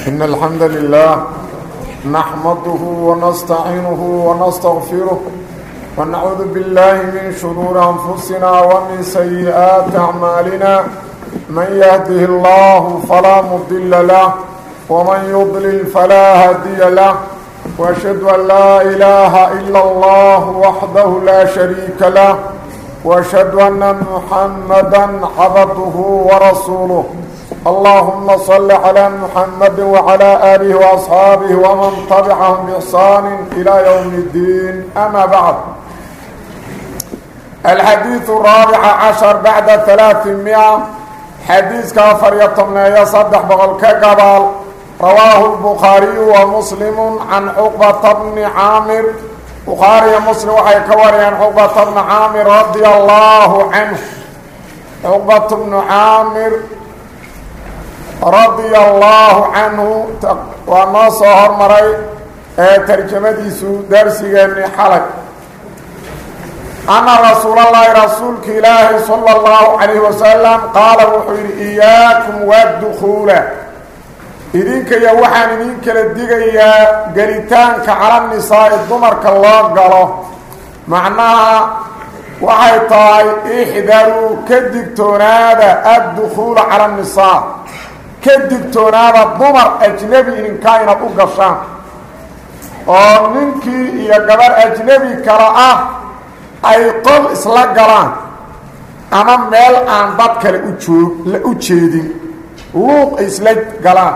إن الحمد لله نحمده ونستعينه ونستغفره ونعوذ بالله من شرور أنفسنا ومن سيئات أعمالنا من يهده الله فلا مضل له ومن يضلل فلا هادي له وأشهد أن لا إله إلا الله وحده لا شريك له وأشهد أن محمدا عبده ورسوله اللهم صل على محمد وعلى آله وأصحابه ومن تبعهم بإحسان إلى يوم الدين أما بعد الحديث الرابع عشر بعد 300 حديث كافر يطمنا يصدح بغل كقبال رواه البخاري ومسلم عن عقبة بن عامر بخاري ومسلم وحيكوري عن عقبة بن عامر رضي الله عنه عقبة بن عامر رضي الله عنه وما صهر مري ترجمة درسي من حلق أن رسول الله رسولك إلهي صلى الله عليه وسلم قال وحير إياكم والدخول إذنك يوحان إذنك للدقية قريتانك على النساء الضمرك الله قاله معناها وحيطاي إحذروا كدكتون هذا الدخول على النساء كدكتون هذا الضمر أجنبي إن كان أقشان ومنك يقبر أجنبي كراءه أي قل إسلاق قلان أما ميل آن ضدك لأجيدين لوق إسلاق قلان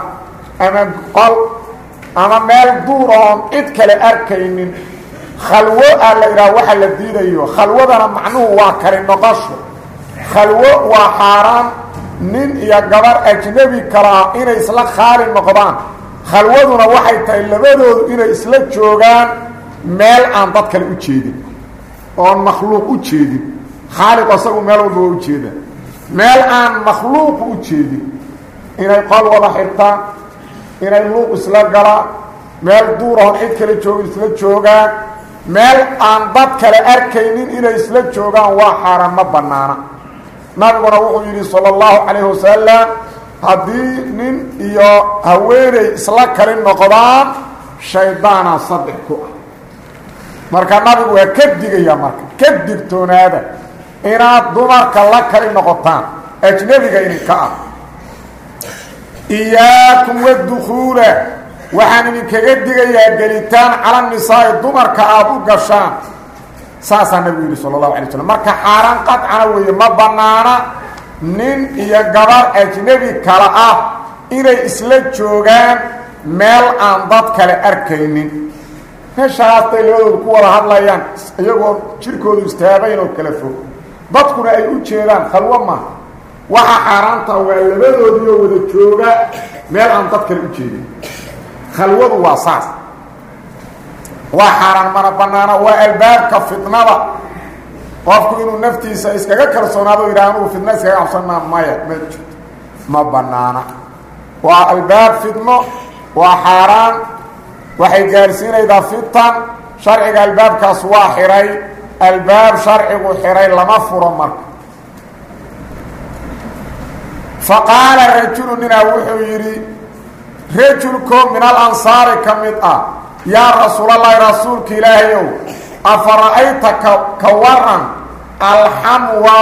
أما ميل دورهم إدك لأركين خلوة اللي روح الدين أيوه خلوة ده معنوه واكر النقشه خلوة وحاران نين يقبر أجنبي كرا إنا إسلاق خالي النقضان خلوة دون وحي تايلبادو إنا إسلاق جوغان ميل آن ضدك لأجيدين oo makhluuq u jeedin khaliq asagu meel walba u jeeda meel aan makhluuq u jeedin inay qol wada xirtaan inay luuq isla galaan meel duur oo cid kale joog isla joogaan meel aan dad kale arkaynin inay isla joogaan waa xaram ma banaana nabiguna wuxuu yiri sallallahu alayhi wasallam hadii nin iyo haweeney isla kale noqdaan shaydaana saddex ku marka nabigu waa ka digaya marka ka digtoonaada inaad dumarka la kali noqotaan ajnabiga in ka ah iyaakum wadkhula waxaan idinkaga digayaa galitaan cala nisaa dumarka aad u gashaan saasa nabigu sallallahu alayhi wasallam marka xaaraan qadcana weeye ma banaana nin iyo gabar ajnabi kala ah inay isla joogaan meel aan dad kale arkaynin هشاستي لو كولا هادلايان iyagoo jirkoodu istaabayn oo kala fog dadkuna ay u jeedaan khalwa ma waxa xaraanta waa labadoodii wada jooga meel aan dad kale u jeedin khalwadu waa saas waa xaraan mana banaana waa albaabka fitnada qofku inuu naftiisa iskaga kalsoonaado iraanu fitna iskaga cabsanaa ma banaana waa albaab fitno waa xaraan waxay gaarsiinaydaa fitan sharciga albaabkaas waa xiray albaab sharcigu xiray lama furo marka faqaala rajulun wuxuu yidhi rajulku min alansaari ka mid ah yaa rasuulallahi rasuulka ilaahayow afara'aytaka ka waran alxamwa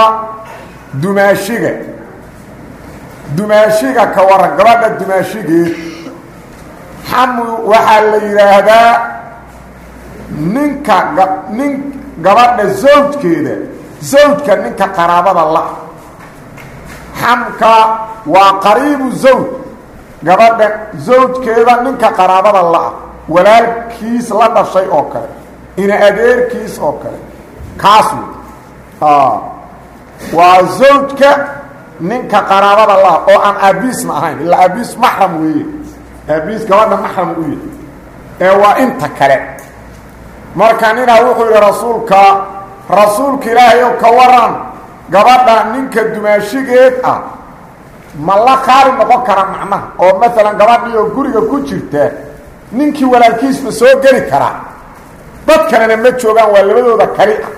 dumaashiga ka waran gabadha dumaashigeed xamu waxaa la yiraahdaa nin gabadha zawjka ninka qaraabada la xamka waa qariibu zawj gabadha zawjkeeda ninka qaraabada la walaalkiis la dhashay oo kale ina adeerkiis oo kale kaas waa zawjka ninka qaraabada la oo aan abiisna ahayn illa abiis mahram weeye abiis gabadha maxram u yahay ee waa inta kale marka nina wuxuu yiri rasuulka ilaahay oo ka waran gabadha ninka dumaashigeed ah ma la qaali noqon kara macna oo mesela gabadhii oo guriga ku jirta ninkii walaalkiis ma soo gali kara dad kalena ma joogaan waa labadooda kali ah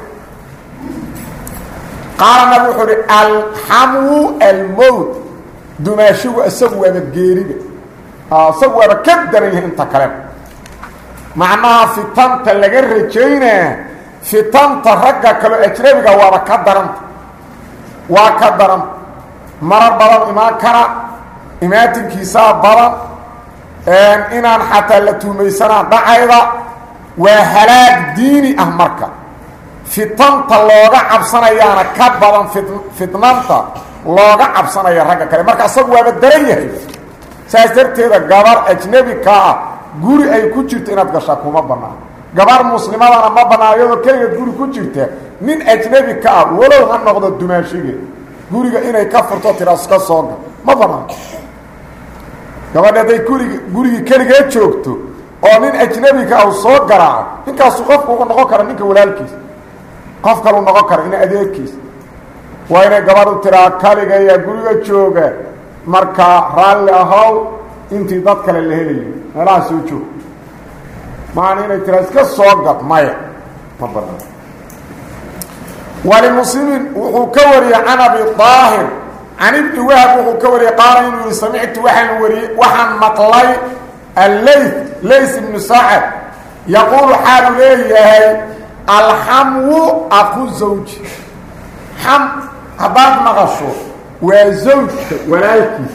qaala nabi wuxuu yiri alhamu almawt dumaashigu asagu waa geeriga سوى بكدر انت كلام معناها في طنطا لغا رجينا في طنطا رجا كلو اجربيغا وابا كدرنت وكدرنت مرر بدل إما كرا إماتن كيسا بدل إنان حتى لتوميسانا دعيدا وهلاك ديني أهمركا فتنطا لوغا عبسانا يانا كبالا فتنانتا لوغا عبسانا ياركا كريم مركا سقوا بالدريه سيسترت هذا قبر أجنبي كا قوري أي كجرت إناد قشاكو مبانا قبر مسلمانا مبانا يدو كي قوري كجرت من أجنبي كا ولو هنقضى الدماشيكي guriga inay ka furto tiraas ka soo gal ma baran gabadha guriga kaliya joogto oo nin ajnabi ka soo garaac ninkaas qofku uu noqon karo ninka walaalkiis qof kale uu noqon karo in adeerkiis waa inay gabadhu tiraa kaliya ya guriga jooga marka raalli ahaw intii dad kale la helayo meelaha soo joog maana inay tiraas ka soo gal maya ma baran وللمسلمين وكوري عن أبي الطاهر عن ابن وهب وكوري قال إنه سمعت وحن مطلي الليث بن سعد يقول حال ليه الحمو أخو الزوج حم هباد مغشو وزوج ولالكي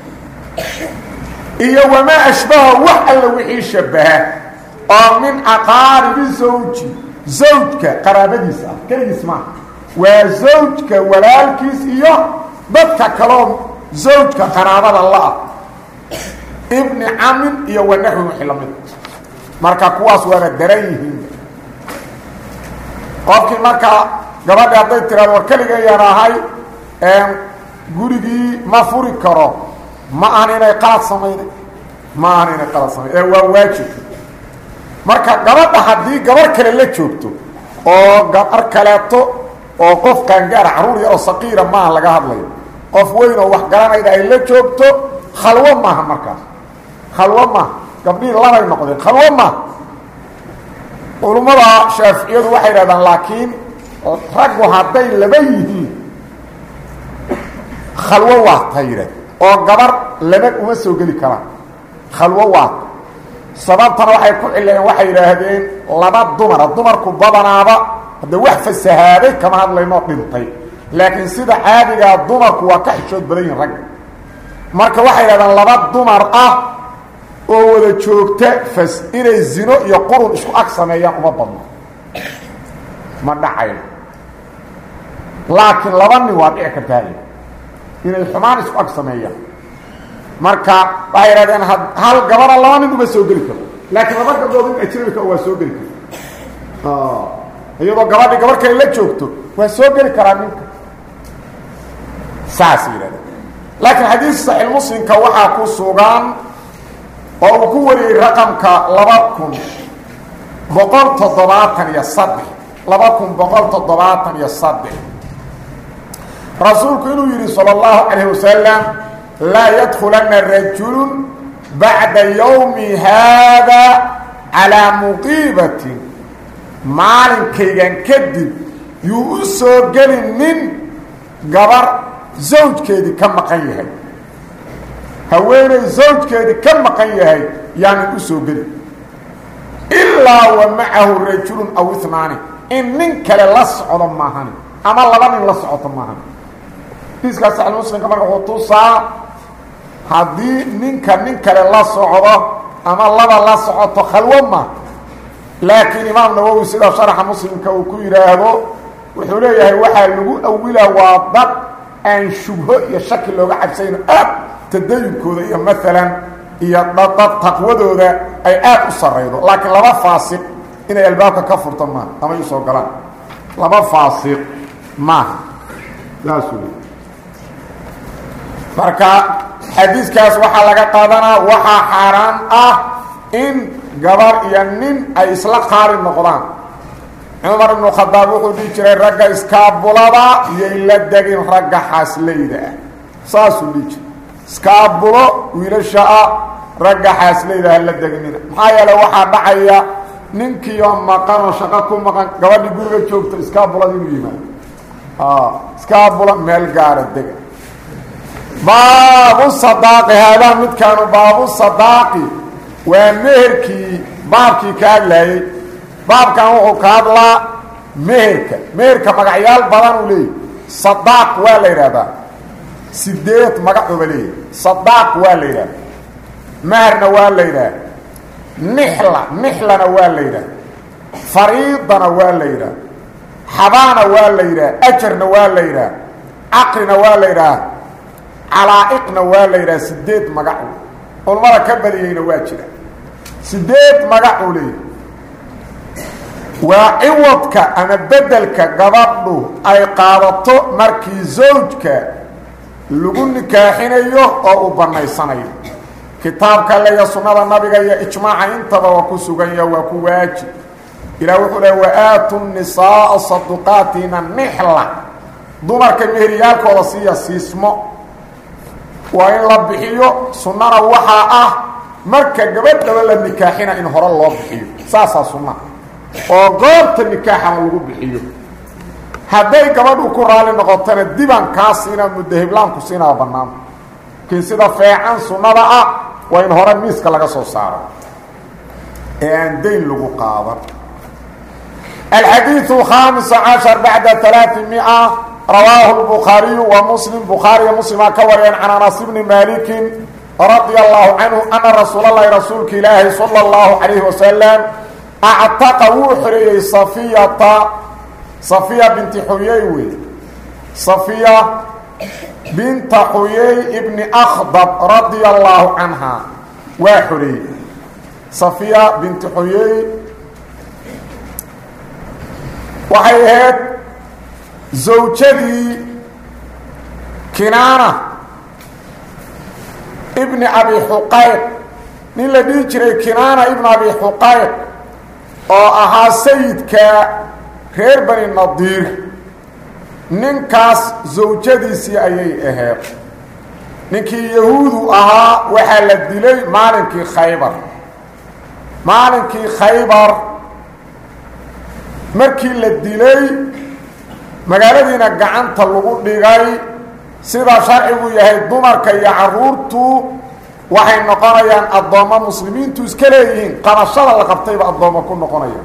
إيه وما أشبه وحل وحي شبه من أقارب الزوج زوجك قرابتيس كلي اسمع وزوجك ولالكيس إياه بدك كلام زوجك قرابة الله ابن عم إياه ونحو محلمين مركا كواس وانا دريهم قفكي مركا قبل يعطيت ترى وكلي يراهاي قولي ما فوري كرام ما أنا قلت سمين ما أنا قلت سمين هو واجب marka gabadha hadii gabar kale la joogto oo gabar kaleeto oo qof kan gaar caruur yar oo saqiira ma laga hadlayo qof weyn oo wax garanayda ay la joogto khalwa ma markaas khalwa ma gabdhii labay noqdeen khalwa ma ulumada shaafiiciyadu waxay yiraahdaan laakiin raggu haday laba yihiin khalwa waa tayre oo gabar laba uma soo gali karaan khalwa waa sababtana waxay ku cilayeen waxay yiraahdeen laba dumarku badanaaba hada wax fasahaaday kama hadlayno dhintay laakiin sida caadiga dumarku waa ka xishood badan rag marka waxay yiraahdeen laba dumar ah oo wada joogta fas inay zino iyo qurun isku aqsameeyaan uma badno ma dhacay laakiin laba nin waa dhici kartaa inay xumaan isku aqsameeyaan marka waxay yiraahdeen hal gabar laba nin uma soo gali karo laakiin laba gabdhood in ajnabi ka waa soo gali karo iyadoo gabar kale la joogto waa soo gali karaa ninka saas yiraahdeen laakiin xadiis sahih muslim ka waxa ku sugan oo uu ku wariyay raqamka 2773 rasuulku inuu yiri sallallahu alayhi wasallam لا يدخلن الرجل بعد يوم هذا على مقيبة مالن كيغان كدب يوسو قل من قبر زوج كيدي كم مقايهي هوين زوج كيدي كم مقايهي يعني يوسو قل إلا ومعه الرجل أو اثنان إن منك للسعود ماهن أما الله من لسعود ماهن تيسكا سعال مسلم كما قلتوسا haddii nin kale la socdo ama laba la socoto khalwa ma laakiin imaam nawawi sida sharaxa muslimka uu ku yiraahdo wuxuu leeyahay waxa lagu awila waa dad aan shubho iyo shaki looga cabsayno tadayunkooda iyo maalan iyo dad taqwadooda ay aad u sareydo laakiin laba faasiq inay albaabka ka furto ma ama ay soo galaan laba faasiq ma laasuu marka حديثكاس waxa laga qaadana waxa xaraan ah in gabar iyo nin ay isla qaari noqdaan Umar ibn Khattab wuxuu jiray ragga iskaabulada iyo ila dagin ragga xasleyda saasu dhig iskaabulo wiilasha ragga xasleyda la daginina maxaa yeelay waxa dhacaya ninkii oo maqan shaqo ku maqan gabadhi guriga joogto iskaabulada inuu yimaado iskaabula meel gaar ah baabu sadaaqi haadaa midkaanu baabu sadaaqi waa meherkii baabkii ka hadlayay baabkan wuxuu ka hadlaa meherka magacyaal badan uu leeyahy sadaaq waa la yidhahdaa 8 magacuba leeyahy sadaaq waa la yidhahda maharna waa la yidhahda nixlana waa la yidhahda fariidana waa la yidhahda xabaana waa la yidhahda ajarna waa la yidhahda caqrina waa la yidhahda calaa'iqna waa la yidhahda 8 magacu culmada ka badiyeyna waa jira 8 magacuu leeyahy waa ciwadka ama bedelka gabadhu ay qaadato markii zawjka lagu nikaaxinayo oo u banaysanayo kitaabka alle iyo sunnada nabiga iyo ijmaaca intaba waa ku suganya waa ku waajib ilaah wuxuu leeyahay waaatu nisaa saduqaatina nixla dumarka meheriyaalkooda siiya siismo waa in la bixiyo sunnana waxaa ah marka gabadhaba la nikaaxina in hore loo bixiyo saasaa sunna oo goobta nikaaxana lagu bixiyo hadday gabadhu ku raali noqotana diban kaa siinaa mudahiblaanku siinaa bannaan laakiin sida feecan sunnada ah waa in hore miiska laga soo saaro ee aan dayn lagu qaadan الحديث الخامس عشر بعد 300 رواه البخاري ومسلم بخاري ومسلم كوريان عن أنس بن مالك رضي الله عنه أن رسول الله رسولك إلهي صلى الله عليه وسلم اعتق وحري صفية بنت حيي صفية بنت حيي ابن أخضب رضي الله عنها وحري صفية بنت حيي وحيهات زوجتي كنانة ابن أبي حقيق من الذي جري كنانة ابن أبي حقيق oo ahaa sayidka reer bani nadiir ninkaas zawjadiisii ayay ahayd ninkii yahuudu ahaa waxaa la dilay maalinkii khaybar markii la dilay magaaladiina gacanta lagu dhigay sida sharcigu yahay dumarka iyo caruurtu waxay noqonayaan addoommo muslimiintu iska leeyihiin qabashada la qabtayba addoommo ku noqonaya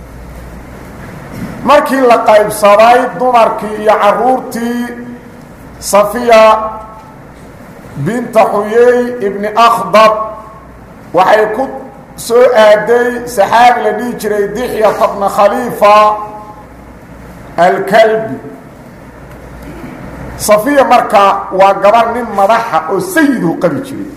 markii la qaybsaday dumarkii iyo caruurtii safiya binta xuyey ibni akhdab waxay ku soo aaday saxaabi la dhihi jiray dixyata bna khaliifa alkalbi safiya marka waa gabar nin madaxa oo sayidu qabi jiray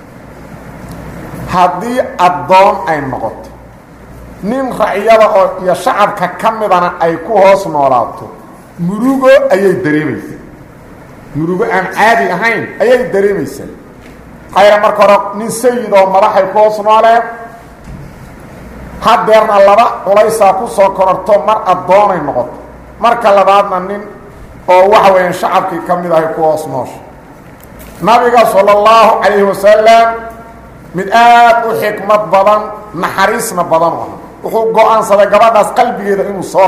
haddii addoon ay noqoto nin racyada oo iyo shacabka ka midana ay ku hoos noolaato murugo ayay dareemaysaa murugo aan caadi ahayn ayay dareemaysaa hayra marka hore nin sayid oo madaxay ku hoos nooleen hadeerna laba culaysaa ku soo kororto mar addoonay noqoto marka labaadna nin oo waxa weeyaan shacabkii ka mid ahay ku hoos noosha nabiga sala allahu calayhi wasalam mid aad u xikmad badan naxariisna badan ah wuxuu go'aansaday gabadhaas qalbigeeda inuu soo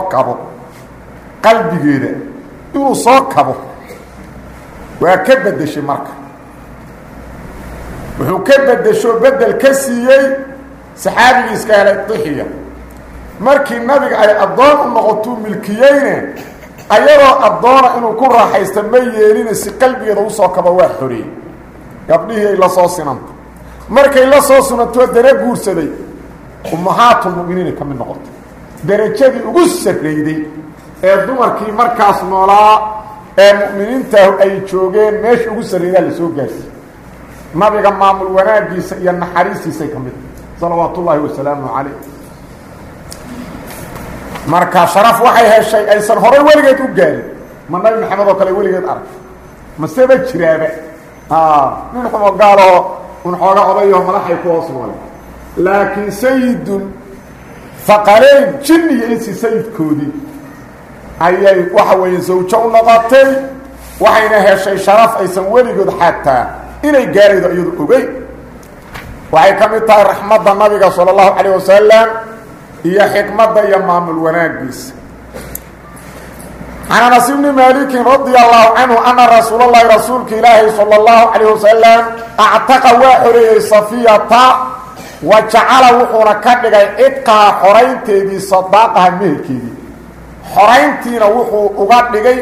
kabo waa ka bedeshay marka wuxuu ka bedesho bedel ka siiyey saxaabigii iska helay dixiya markii nabiga ay addoon u noqoto milkiyeyne ayadoo addoona inuu ku raaxaysta ma yeelina si qalbigeeda usoo kabo waa xoreeyey gabdhihii ay la soo sinanta markay la soo sunantoo dana guursaday ummahaatulmu'miniina ka mid noqotay darajadii ugu sarreyday ee dumarkii markaas noolaa ee mu'miniintaahu ay joogeen meesha ugu sarreydaa la soo gaarsiiyey nabiga maamul wanaagiisa iyo naxariistiisay ka mid salawaatu ullaahi wasalaamu calayh marka sharaf waxay heshay aysan horay weligeed u gaarin ma nabi maxamed oo kale weligeed arag maseba jiraaba nin xumo gaaloo un xooga odayo madaxay ku hoos noole laakiin sayidun faqaleyn jinni iyo insi sayidkoodii ayay waxa weeye zawjo u noqotay waxayna heshay sharaf aysan weligood xataa inay gaaraydo iyadu ogey waxay ka mid tahay raxmadda nabiga sala allahu calayh wasalam iyo xikmadda iyo maamul wanaagiisa عن أنس بن مالك رضي الله عنه أن رسول الله رسولك إلهي صلى الله عليه وسلم اعتق وحري صفية وجعل وحونا كدغ ادقا حرينتيدي صداقها مهركيدي حرينتينا وحو uga dhigay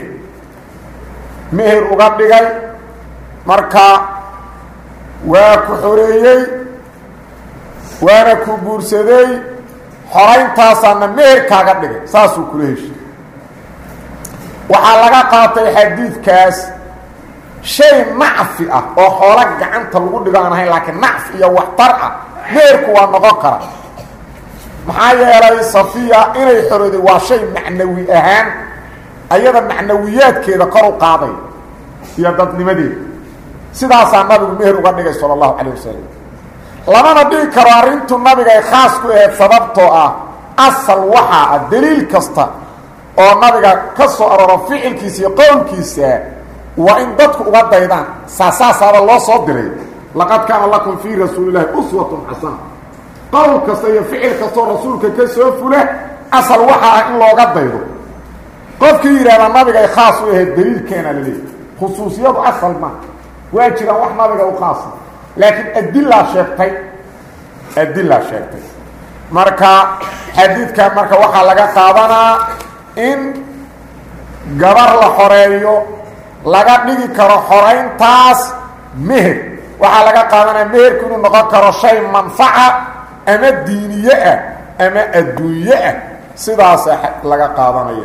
meher uga dhigay marka waa ku xoreeyay waana ku guursaday xarayntaasana meher kaaga dhigay saasuu kula heshay waxaa laga qaatay xadiidkaas shay nacfi ah oo xoolo gacanta lagu dhigo aan ahayn laakiin nacf iyo waxtar ah meherku waa noqon kara maxaa yeelay safiya inay xorooday waa shay macnawi ahaan ayada macnawiyaadkeeda kor u qaaday iyo dadnimadeeda sidaasaa nabigu meher uga dhigay sala allahu calayh wasalam lamana dhigi karo arrintu nabiga ay khaas ku ahayd sababtoo ah asal waxaa ah daliil kasta oo nabiga ka soo arooro ficilkiisa iyo qowlkiisa waa in dadku uga daydaan saasaaba loo soo diray laqad kaana lakum fii rasuulillahi uswatun xasana qowl kasta iyo ficil kastoo rasuulka ka soo fula asal waxaa ah in looga daydo qofkii yidhahda nabiga ay khaas u ahayd daliilkeena laleeyahy khusuusiyadu asal ma waa jiraan wax nabiga u khaasa laakiin adilaa sheegtay marka xadiidkan marka waxaa laga qaadanaa in gabar la xoreeyo laga dhigi karo xorayntaas meher waxaa laga qaadanaya meherku inuu noqon karo shay manfaca ama diiniye ah ama adduunye ah sidaasaa laga qaadanaya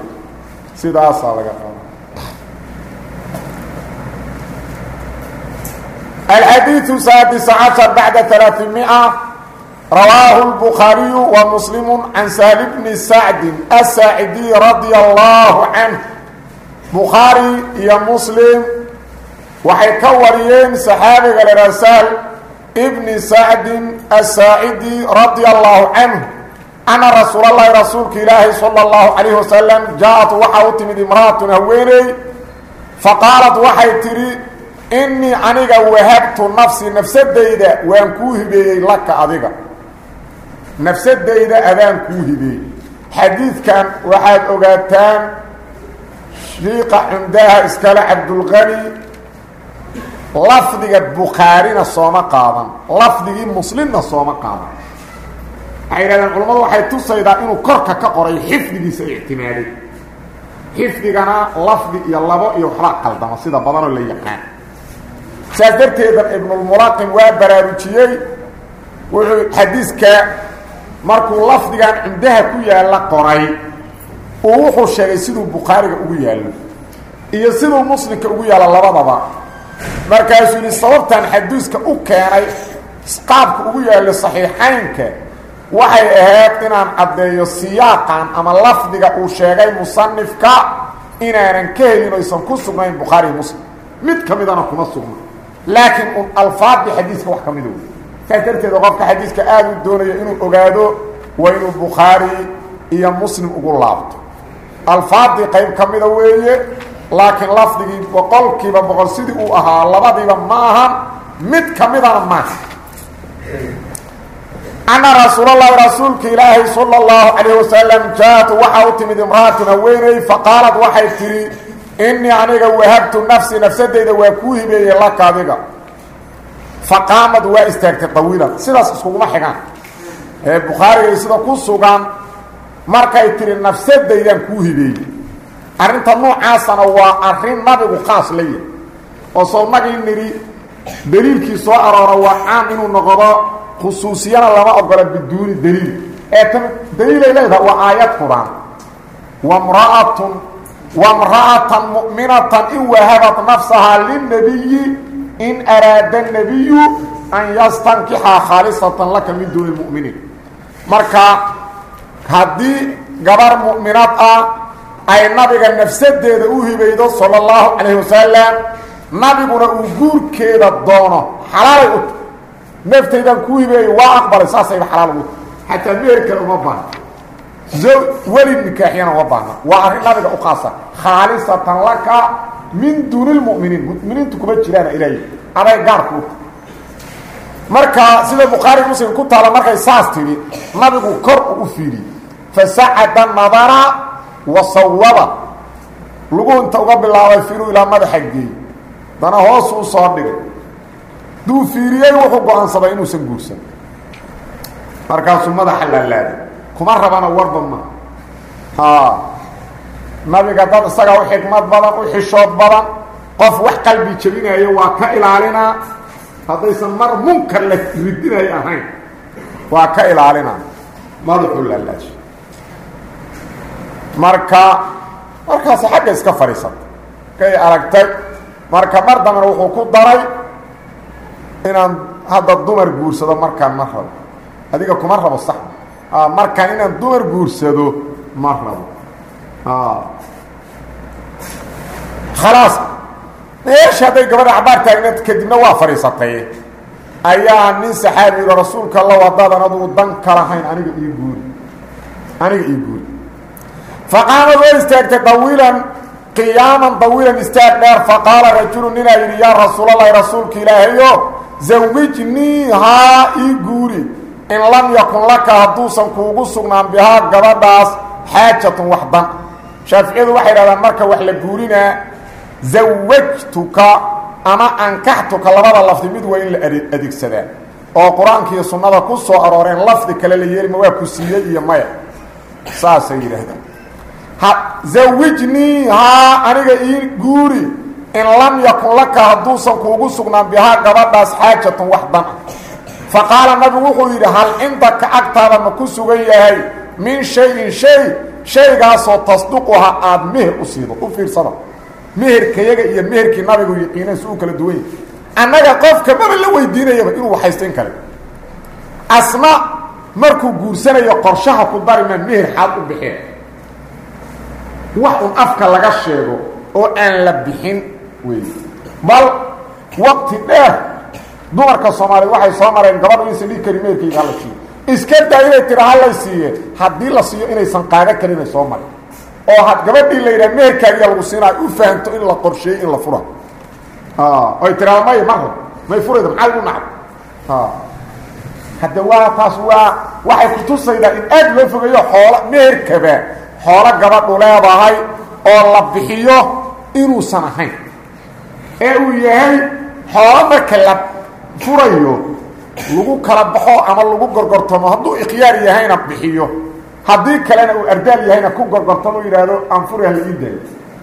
الحديث السادس عشر بعد 300 رواه البخاري ومسلم عن سهل بن سعد الساعدي رضي الله عنه بخاري يا مسلم وحيكوريين صحابي الرسال ابن سعد الساعدي رضي الله عنه أن رسول الله رسولك إلهي صلى الله عليه وسلم جاءت وحاوت من امرأة هويني فقالت وحي تري إني عنيقا وهبت نفسي ديدا وانكوه بي لك أذيقا نفسي ديدا أذانكوه بي حديث كان واحد أغاتان شيق عندها اسكال عبد الغني لفظي البخاري الصوم قاضا لفظي مسلم الصوم قاضا عيرا العلماء waxay tusaydaa inuu korka ka qoray xifdigiisa ihtimaali xifdigana lafdi iyo labo iyo waxa qaldama sida badan oo la yaqaan sadarteeda ibn al-muraqim waa baraarujiyay wuxuu xadiiska markuu lafdigan cindaha ku yaala qoray uu wuxuu sheegay siduu bukhaariga ugu yaalo iyo siduu muslimka ugu yaala labadaba markaasuu yiri sababtan xadiiska u keenay qaabka ugu yaala saxiixaynka waxay ahayd inaan caddeeyo siyaaqan ama lafdiga uu sheegay musannifka inaanan ka helin oo isan ku sugnayn bukhaari muslim mid kamidana kuma sugna laakiin alfaad xadiiska wax kamid ah sadarteeda qofka xadiiska aad u doonayo inuu ogaado waa inuu bukhaari iyo muslim ugu laabto alfaadi qayb kamid ah weeye laakiin lafdigii boqolkiiba boqol sidii uu ahaa labadiiba ma aha mid kamidana ma أن رسول الله رسولك إلهي صلى الله عليه وسلم جاءت وحاوت من امرأة ويني فقالت وحي تري إني عنيك وهبت نفسي ديدا وكوه بي لك هذيك فقامت واستاكت طويلة سيداس اسكوكما حقان البخاري سيدا كسوكان markay tiri nafsadaydan ku hibeeyay arinta noocaasana waa arin nabigu qaas leeyahay oo soo magin niri daliilkii soo aroora waa aan inuu noqdo khusuusiyana lama ogola biduuni daliil ee tan daliil leeyahay waa aayad quraan وامرأة مؤمنة إن وهبت نفسها للنبي إن أراد النبي أن يستنكحها خالصة لك من دون المؤمنين مركا هذه قبر مؤمنات أي نبي نفسده ذوه بيضا صلى الله عليه وسلم نبي أقول كذا الضونة حلال نفتي ذا كوه بي وأقبل أساسا حلال حتى بيرك المبان ولي النكاحيان وبانا وعرين نبي أقاصة خالصة لك من دون المؤمنين المؤمنين تكبت جلانا إليه أنا يقاركو مركا سيدة البخاري مسلم كنت على مركا يساستيني نبي كرء أفيري فسعد النظر وصوب lugu inta uga bilaabay firu ilaa madaxa geey dana hoos u soo dhigay duu fiiriyay wuxuu go'aansaday inuusan guursan markaasuu madaxa laalaaday kuma rabana warba ma nabiga dad isaga u xikmad badan u xishood badan qof wax qalbi jabinayo waa ka ilaalinaa haddaysan mar munkar la ridinay ahayn waa ka ilaalinaa madaxuu laalaashay markaas xagga iska fadhiisatay kay aragtay marka mar dambena wuxuu ku daray inaan hadda dumar guursado markaan ma rabo adiga kuma rabo sax markaan inaan dumar guursado ma rabo khalaas meesha hadday gabadha cabaar taagneed kadibna waa fadhiisatay ayaa nin saxaabi yidhi rasuulka alla wadaadan adugu dan ka lahayn aniga ii guuri faqaamad way istaagtay dawiilan qiyaaman dawiilan istaag dheer faqaala rajulu ninaa yidhi yaa rasuulallahi rasuulka ilaahayo zawijniihaa ii guuri in lam yakun laka hadduusan kuugu sugnaan bihaa gabadhaas xaajatun wax dan shaaficiyadu waxay idhahdaan marka wax la guurinaa zawajtuka ama ankaxtuka labada lafdi mid waa in la adeegsadaa oo qur-aanka iyo sunnada ku soo arooreen lafdi kale la yeeli ma waa ku siiyey iyo maya saasay yidhaahdaan zawijniihaa aniga ii guuri in lam yakun laka hadduusan kuugu sugnaan bihaa gabadhaas xaajatun wax dan fa qaala nabigu wuxuu yidhi hal cindaka agtaada ma ku sugan yahay min shayin shaygaasoo tasduquha aada meher u siido u fiirsada meherkayaga iyo meherkii nabigu yaqiinay si uu kala duwan yahay annaga qofka maba la weydiinayaba inuu waxaysto in kale asna markuu guursanayo qorshaha ku darima meher xaad u bixeen wax un afka laga sheego oo aan la bixin wey bal waqti dheer dumarka soomaaliyeed waxay soo mareen gabadhu inaysan dhigi karin meherkayga hala siiyo iska daa inay tira halay siiye haddii la siiyo inaysan qaadan karin ay soo marin oo had gabadhii la yidhaha meherkaagiya lagu siinaa u fahamto in la qorsheeyey in la fura oy tiraa may marra may furayda maxaa igu nacdo hadda waa taas waxay kutusaydaa in aad loo fogeeyo xoolo meherkaba xoolo gabadhu leedahay oo la bixiyo inuusan ahayn ee uu yahay xoolo marka la furayo lagu kala baxo ama lagu gorgortamo hadduu ikhyaar yahayna bixiyo haddii kalena uu ardaal yahayna ku gorgortamo yidhaahdo anfure hala ii daayo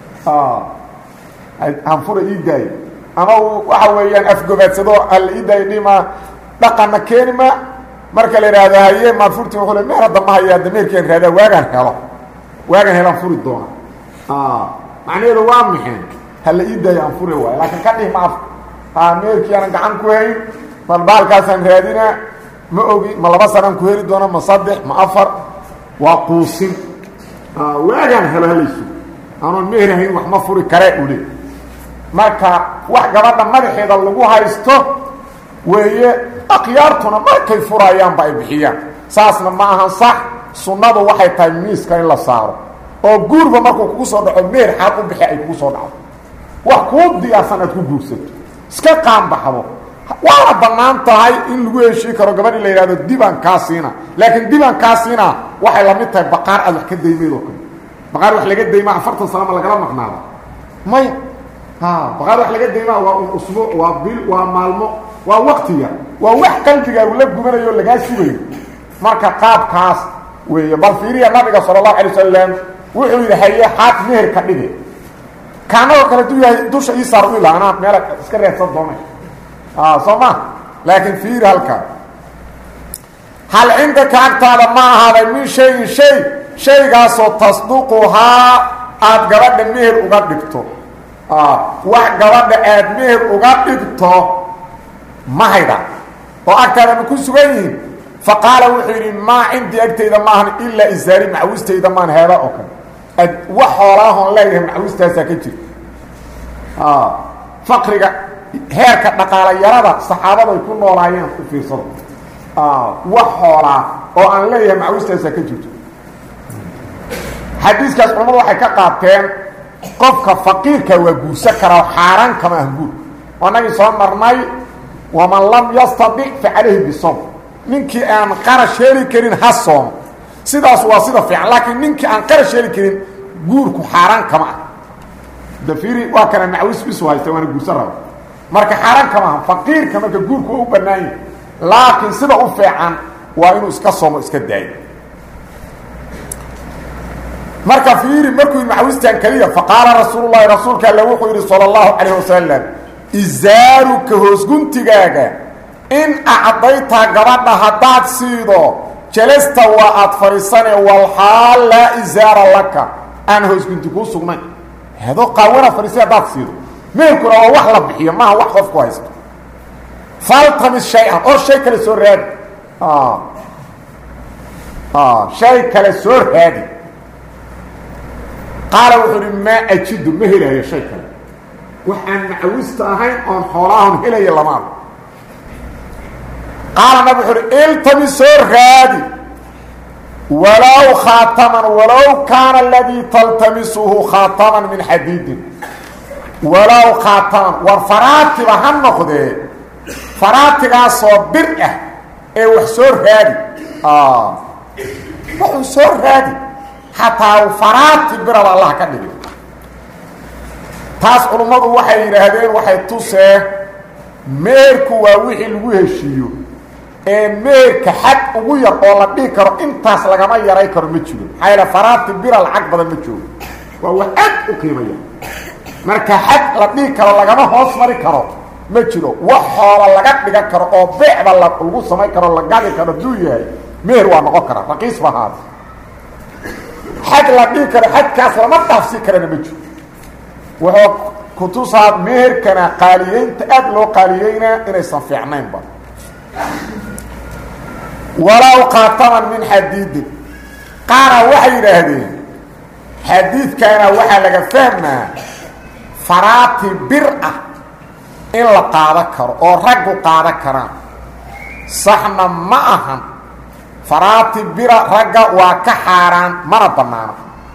anfure ii daayo ama uu waxa weeyaan afgobaadsado hala ii daayo dhima dhaqanna keenima marka la yidhaahdo haye maanfurti wuxuu le meer hadda ma haya hadda meerkian raadaa waagaan helaan furi doona macnaheedu waa maxay hala ii daayo anfure waayo laakiin ka dhih ma af meerkii aanan gacan ku hayn bal baalkaasaan raadinaa ma ogi ma 2 sanaan ku heli doona ma 3 ma 4 waa quusin waagaan helo halaysu anoon meerahayn wax ma furi karee ule marka wax gabadha madaxeeda lagu haysto weeye akhyaartuna markay furayaanba ay bixiyaan saasna ma ahan sax sunnadu waxay tahay miiska in la saaro oo guurba markuu kugu soo dhaco meer xaad u bixi ay kugu soo dhacdo wax kuu diyaarsan aad ku guursato iska qaanbaxdo waa bannaan tahay in lagu heshii karo gabadhi la yidhahdo dibaan kaa siina laakiin dibaan kaa siina waxay la mid tahay baqaar aad wax ka daymeedoo kale baqaar wax laga daymaa 40 sano ma lagala maqnaado maya baqaar wax laga daymaa waa un usbuuc waa bil waa maalmo waa waqtiga waa wax qalbigaagu la gubanayo lagaa sugayo marka qaabkaas weeye bal fiiriya nabiga sallallahu alayhi wasallam wuxuu yidhi haye xaad meher ka dhige kaanoo kale dusha ii saar u ilaana meel iska reebsan doonay soma laakiin fiiri halkan hal cindaka agtaada ma ahaaday min shayin shaygaasoo tasduquhaa aada gabadha meher uga dhigto wax gabadha aada meher uga dhigto ma hayda oo agtaada ma ku sugan yihiin faqaala wuxuu yidhi maa cindii agtayda maahan ilaa isaari macwistayda maan heeda oo kale wax xoolaahon leeyahay macwistaasaa ka jirta faqriga heerka dhaqaala yarada saxaabada ay ku noolaayeen ku fiirsado wax xoolaa oo aan leeyahay macwistaasaa ka jirto xadiiskaas culamadu waxay ka qaateen qofka faqiirka waa guursan karaa xaaraan kama ah guur oo nagii soo marnay waman lam yastadic fa calayhi bisom ninkii aan qarash heli karin ha soom sidaas waa sida fiican laakiin ninkii aan qarash heli karin guurku xaaraan kama ah dafiri waa kana macawis bisu haysta waana guursan raba marka xaaraan kama aha faqiirka marka guurku u bannaan yahay laakiin sida u fiican waa inuu iska soomo iska daayo marka fiiri markuu macawistan kaliya faqaala rasuulullaahi rasuulka alle wuxuu yidhi sala allahu calayh wasalam izaaruka hoosguntigaaga in acdayta gabadha haddaad siido jalasta waa aad fadhiisane walxaal laa izaara laka aan hoosgunti kuu sugnayn hado qaawanaad fadhiisay haddaad siido meelkuna waa wax la bixiyo maaha wax qofku haysto faltamis shay-an oo shay kale soo raadi shay kale soo raadi qaala wuxuu uhi maa ajidu ma helayo shay kale waxaan macawista ahayn oon xoolaahon helaya lamaada qaala nab wuxuu uhi iltami soo raadi walow khaataman walow kaana aladii taltamisuhu khaataman min xadiidin walow khaataman war faraatiba ha noqdee faraatigaasoo bir ah ee wax soo raadi wuxuu soo raadi xataa faraati biraba allah ka dhigay taas culummadu waxay yidhaahdeen waxay tusee meerku waa wixii lagu heshiiyo ee meerka xad ugu yar oo la dhihi karo intaas lagama yaray karo ma jiro maxaa yaele faraati bira lacag badan ma joogo waa wax aad u qiimaya marka xad la dhihi karo lagama hoos mari karo ma jiro wax xoola laga dhigan karo oo beecba lagu samayn karo la gadi karo duu yahay meher waa noqon karaa raqiis ba haada xad la dhihi karo xadkaas lama dhaafsi karana ma jiro wuxuu kutusaa meherkana qaaliyeynta aad loo qaaliyeynaa inaysan fiicnaynba walow qaataman min xadiidin qaara waxay yidhaahdeen xadiidkaana waxaa laga fahmaa faraati bir ah in la qaadan karo oo raggu qaadan karaan saxna ma ahan faraati bira ragga waa ka xaaraan mana bannaano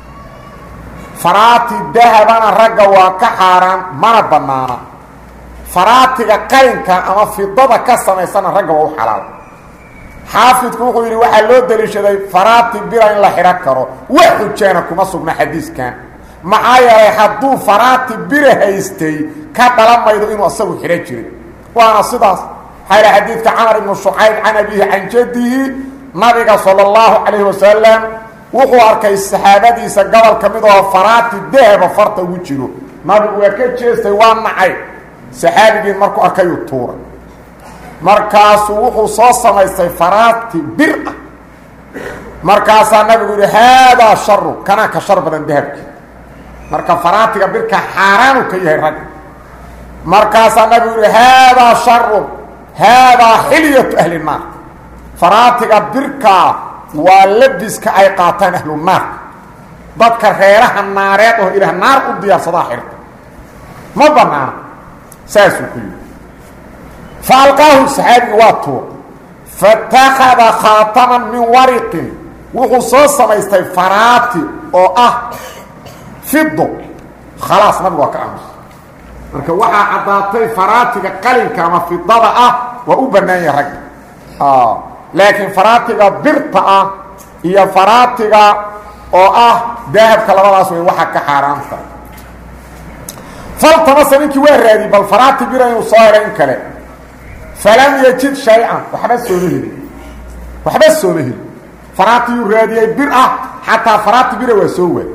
faraati dahabana ragga waa ka xaaraan mana bannaana faraatiga qalinka ama fidada ka samaysana ragga waa u xalaal xaafidku wuxuu yidhi waxaa loo daliishaday faraati bira in la xidhan karo wax xujaana kuma sugna xadiiskan maxaa yeelay hadduu faraati bira haystay ka dhalan maydo inuu asagu xidhan jiray waana sidaas xayla xadiidka camar ibnu shucayb can abihi can jaddihi nabiga sala allahu calayhi wasalam wuxuu arkay saxaabadiisa gobol ka mid oo faraati dahaba farta ugu jiro nabigu waa ka jeestay waa nacay saxaabigiin markuu arkayuu tuuray markaasuu wuxuu soo samaystay faraati bir ah markaasaa nabigu yihi haadaa sharu kanaa ka shar badan dahabkii marka faraatiga birka xaaraanu ka yahay ragga markaasaa nabigu yihi haadaa sharu haadaa xilyatu ahli naar faraatiga birkaa waa labiska ay qaataan ahlu naarka dadka reeraha naareed oo ilaah naar u diyaarsadaa xirta ma banaana saasuu ku yidhi fa alqaahu saxaabiga waa tuur fatakada khaataman min wariqin wuxuu soo samaystay faraati oo ah fido khalaas nabigu waa ka aamusa marka waxaa caddaatay faraatiga qalinka ama fidada ah waa u bannaan yahay ragga laakiin faraatiga birta ah iyo faraatiga oo ah dahabka labadaas way waxa ka xaaraanta faltamasa ninkii waa raadi bal faraati bira inuu soo helo in kale falam yajid shay-an waxba sooma heli faraatiyuu raadiyey bir ah xataa faraati bira waa soo waay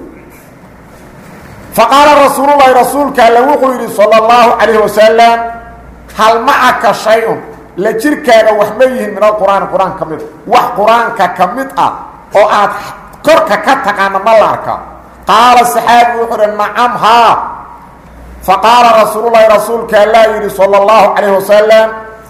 faqaala rasuulullahi rasuulka alle wuxuu yidhi sala allahu calayhi wasalam hal macaka shay-un la jirkaaga wax ma yihiin min alqur'aani qur-aan ka mid wax qur-aanka ka mid ah oo aad korka ka taqaana ma la arkaa qaala saxaabigu wuxuu uhi nacam haa faqaala rasuulullahi rasuulka allaa yidhi sala allahu calayhi wasalam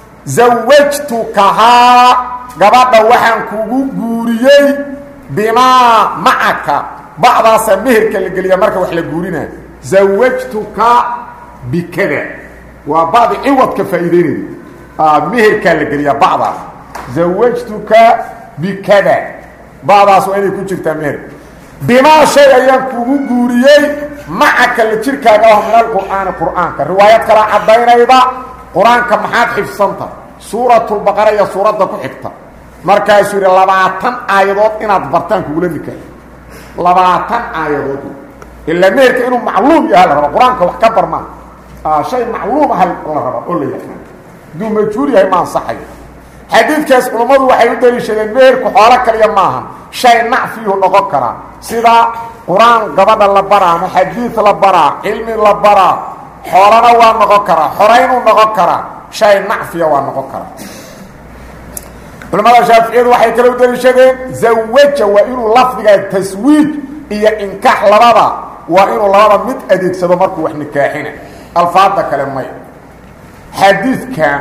zawajtukahaa gabadha waxaan kugu guuriyey bimaa macaka bacdaasaa meherka la geliya marka wax la guurinayo zawajtuka bikada waa bacdi ciwadka faa'iideynaya meherkaa la geliyaa bacdaas zawajtuka bikada bacdaas waa inay ku jirtaa meher bimaa shay ayaan kugu guuriyey macaka la jirkaaga ah min alqur'aani qur'aanka riwaayad kala caddaynayda qur-aanka maxaad xifsanta suuratulbaqara iyo suuradda ku xigta markaasuu yidhi 20 aayadood inaad bartaan kugula nikaayo 20 aayadood إلا ميرك إنه معلوم يا هلا القرآن كوحكبر ما شيء معلوم هل الله قول لي دون مجهول هي ما صحيح حديث كاس علماء waxay u daliishadeen meerku xoolo kaliya maaha shay nacfiyo noqon kara sida quraan gabadha la baraa ama xadiis la baraa cilmi la baraa xoolana waa noqon kara xoreeynu noqon kara shay nacfiyo waa noqon kara علماء الشافعية waxay kala u daliishadeen zawaja wa inuu lafdiga taswiij iyo inkaax labada waa inuu labada mid adeegsado markuu wax nikaaxina alfaada kale may xadiiskan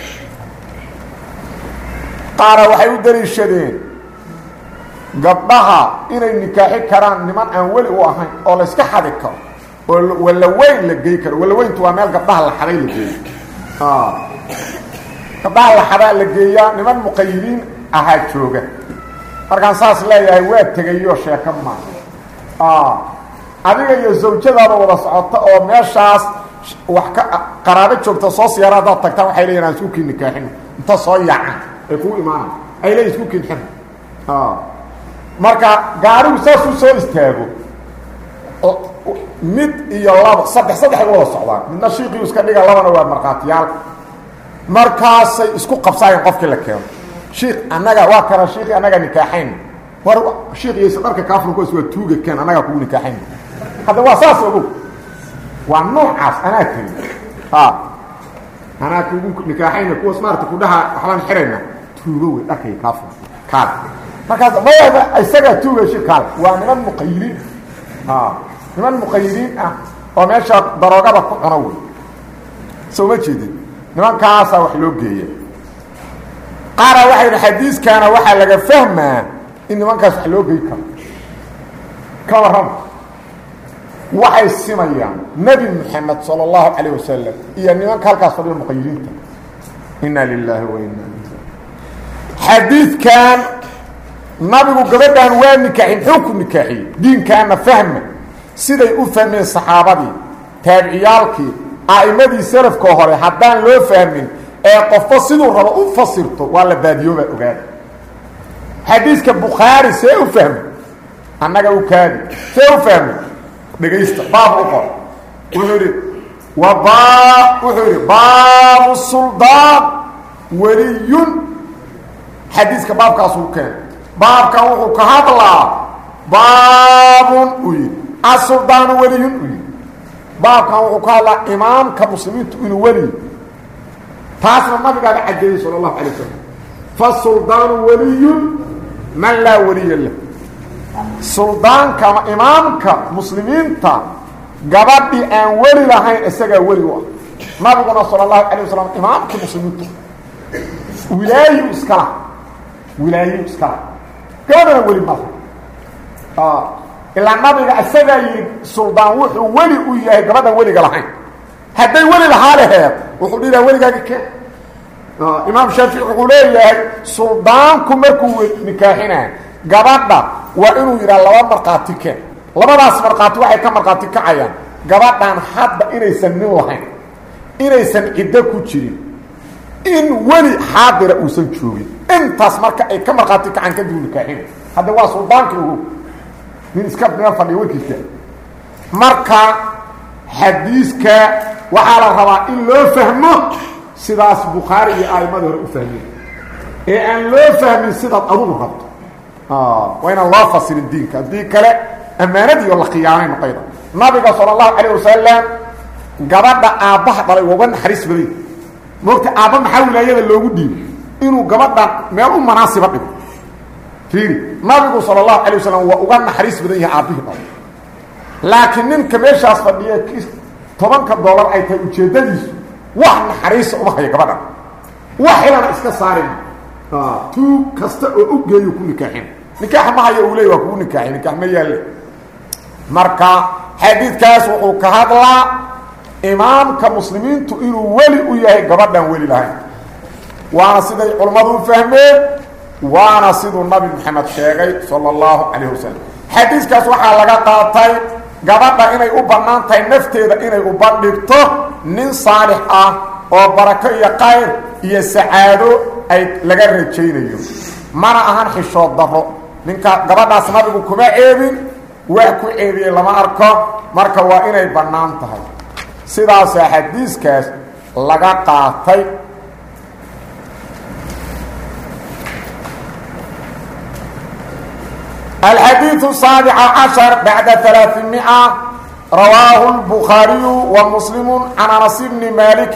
qaara waxay u daliishadeen gabdhaha inay nikaaxi karaan niman aan weli u ahayn oo la iska xadi karo oo wala weyn la geey karo wala weyntu waa meel gabdhaha la xaday la geeyo gabdhaha la xadaa la geeyaa niman muqayidiin ahaa jooga markaan saas leeyahay waa tegayo sheeko ma adiga iyo zawjadaada wada socota oo meeshaas wax ka qaraabo joogta soo siyaarada tagtaan waxay leeyahay aan suuqii nikaaxin inta soo yaacay ay ku imaan ay leeyahay isku kinxin marka gaarigu saas u soo istaago mid iyo laba saddex ay wada socdaan midna shiiqi iska dhiga labana waa marqaatiyaal markaasay isku qabsaayeen qofkii la keeno shiiq anaga waa kala shiiqi anaga nikaaxin war shiiqi iyo dharka kaafurku iswa tuuga keen anaga ku nikaaxin hada waa saas ugu waa noocaas anaa tiri anaa ku nikaaxayna kuwa smarta ku dhaha waxbaan xirayna tuugo way dharkay kaafur kaal markaas bayada isaga tuuga shirkaal waa niman muqayidiin niman muqayidiin oo meesha daroogada ku cuna way soo ma jeedin niman kaasa wax loo geeyay qaara waxay xadiiskana waxa laga fahmaa in nimankaas wax loo geey karo ka waran waxay simayaan nabi maxamed sallallahu alayhi wasallam iyo nimanka halkaas fadhiyo muqayidiinta inna lillahi wa inna ilayhi حديث كان نبي قبضان وانكاحين حكم نكاحي دين كان فهم سيدي أفهمين الصحابة تابعيالك أئمدي سلف كهوري حدان لو فهمين قفصلوا الربا أفصلتوا ولا باديوبة أقاد حديث كبخاري سيفهم أنك أكاد سيفهم بقيست باب أخر وباب السلطان ولي حديث كباب كاسو كان باب كان كهذا الله باب السلطان ولي باب كان قال امام كمسلمين انه ولي فاصل النبي قال عجل صلى الله عليه وسلم فالسلطان ولي من لا ولي له سلطان كما امام كمسلمين تا غبدي ان ولي لهين اسغا ولي وا نبي صلى الله عليه وسلم امام كمسلمين ولايه اسكلا ولايه اسكلا كان ولي ما إلا النبي أسجى سلطان وحو ولي وياه قبضا ولي قلحين هدي ولي لحاله وحولي له ولي قلحين إمام شافعي وحولي سلطان كمركو نكاحنا قبضا وإنو يرى الله مرقاتك لما راس مرقاتي وحي كمرقاتك عيان قبضا حد إنيسان نوحين إنيسان إدكو تشرين إن ولي حاضر أوسن تشوغي انتاس مركا أي كمرقاتك عن كدو نكاحين هذا هو سلطان كهو من اسكاب نفر وكيكا مركا حديثك وعلى الرواء إن لو فهمه سيداس بخاري آي مدهر أفهمين إيه أن لو فهمين سيداس أظن غلط وين الله فصل الدين كالدين لا أماندي والله قيامين قيدا نبي صلى الله عليه وسلم قبض آبه ضلي وبن حريص بدي موقت آبه محاول أيضا اللي قدين إنه قبض ميرون مناسبة بي نبي صلى الله عليه وسلم وقال حريص بديه عابيه لكن ننك ميشا أصفادية كيس $10 أي تأجيداديس واحد حريص أمها يقبضا واحد أنا إسكا صارين تو كستا أقجي يكون نكاحين نكاح ما هي أولي وكون نكاحين نكاح ما يالي مركا حديث كاس وقهاد الله إمام كمسلمين تقولوا ولي وياه قبضا ولي لهين وانا سيدي علماء فهمين وانا سيد النبي محمد شيغي صلى الله عليه وسلم حديث كاس waxaa laga qaatay gabadha inay u banaantay nafteeda inay u bandhigto nin saalix ah oo barako iyo qayr iyo sacaado ay laga rajaynayo mana ahan xishood daro ninka gabadhaas nabigu kuma eebin وحكو إيبي لما أركو مركا وإني بنانتها سيداس حديث كاس لغا قاطي الحديث السابع عشر بعد 300 رواه البخاري ومسلم عن أنس بن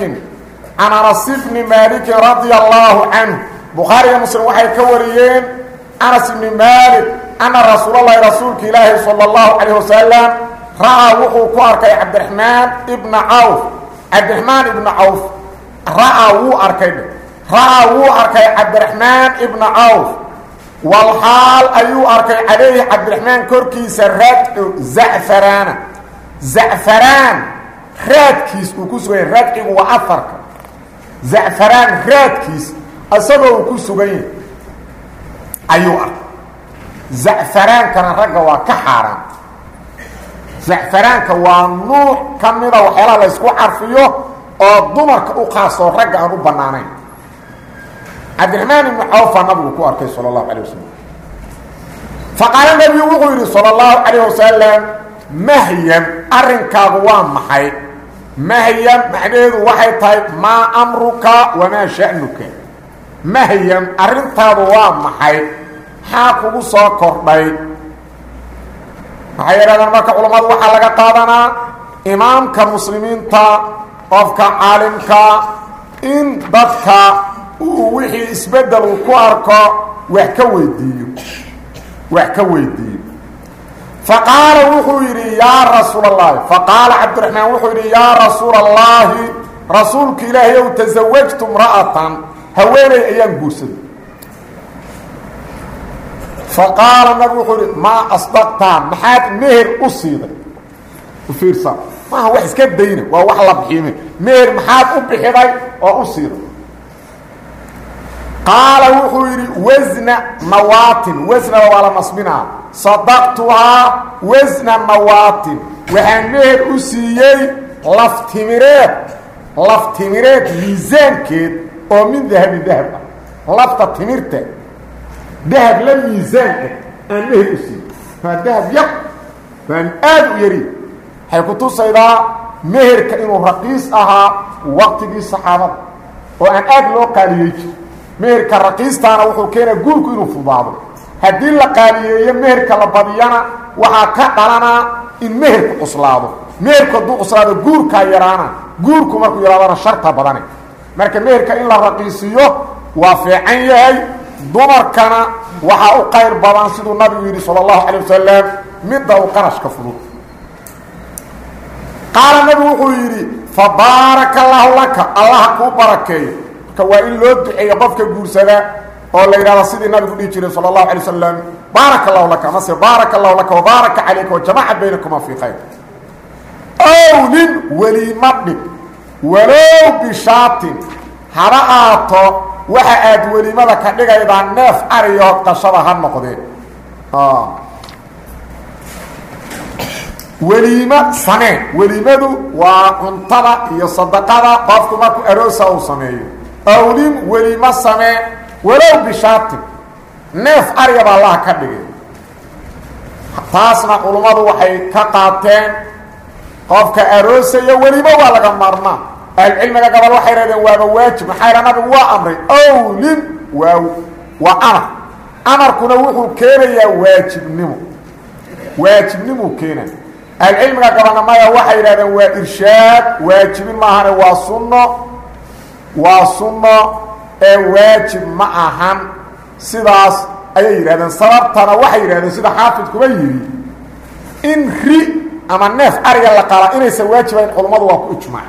مالك رضي الله عنه بخاري ومسلم وحي كوريين أنس بن مالك أن رسول الله رسولك إلهي صلى الله عليه وسلم رأى وحو كوارك عبد الرحمن ابن عوف رأى وأركي عبد الرحمن ابن عوف والحال أيو أركي عليه عبد الرحمن كوركي سرات زعفران راتكيس وكسوين راتكي وأثرك زعفران راتكيس أصبه وكسوين أيو أركي زعفران كان رقوا كحارا زعفران كان نوع كميدا وحيلا ليسكو عرفيه oo dumarka u qaasoo ragga aan u banaanayn عبد الرحمن بن عوف النبي كو اركي صلى الله عليه وسلم فقال النبي وغير صلى الله عليه وسلم مهيم ارنكاغ وا maxay مهيم معناه waxay tahay ما امرك وما شأنك مهيم ارنtaadu waa maxay ha kugu soo kordhay hayradan marka culimadu waxa laga qaadanaa imaamka muslimiinta qofka caalimka in dadka wixii isbedel ku arko wax ka weydiiyo فقال وحيري يا رسول الله فقال عبد الرحمن وحيري يا رسول الله رسولك إلهي وتزوجت امرأة هويني أيام قوسد فقال النبي وحيري ما أصدقتان محاد مهر أصيدك وفير صار ما هو وحس كيف دينه وهو الله بحيمه مهر محاد أبحيضي وأصيدك قال وحيري وزن ولا مصبنا صدقتها وزن مواطن وحن مهر أسيي لفتمرات ميزان كيد ومن ذهب لفت تمرته ذهب للميزان أن مهر أسيي فالذهب يق فأن آدو يريد حيكتو صيدا مهر كإنه رقيس وقت دي الصحابة وأن آدو قال يجي مهر كالرقيس تانا وحو كينا قولكو إنه في بعضه هدين لقاليه مهر كالبضيانا وحا كدلنا إن مهر كقصلاده مهر كدو قصلاده قولكا يرانا قولكو مركو يرانا شرطة بداني مركا مهر كإن لرقيسيه وافعين يهي دمر كان وحا أقير بدان سيدو النبي صلى الله عليه وسلم مدى وقرش كفضو قال النبي وحيري فبارك الله لك الله كو بركي كوائن لو دعي قفك قرسلا قال لي سيدي النبي قد صلى الله عليه وسلم بارك الله لك مصر بارك الله لك وبارك عليك وجمع بينكما في خير أو من ولي مبنك ولو بشاط حرقاته وحاد ولي مبنك لك إذا الناف أريه قشرها النقدين وليمة سنة وليمة وانطبع يصدقها قفك ماكو أروسا وسنة أولين وليمة سنة ولو بشاط نف أريب الله كبير تاسنا علماء وحي كقاتين قفك أروسا وليمة ولا مرنا العلم قبل وحي ردن وواجب محيرنا بوا أمري أولين وأمر أمر كنا وحو كيريا واجب نمو كينا العلم قبلنا ما يوحي لنا وإرشاد واجب معنا وصنة واجب معهم سيداس أي لنا صربتنا وحي لنا سيدا حافظ كبيري إن ري أما الناس أرجع لقالا إن يسواجب القلمات وكو إجماع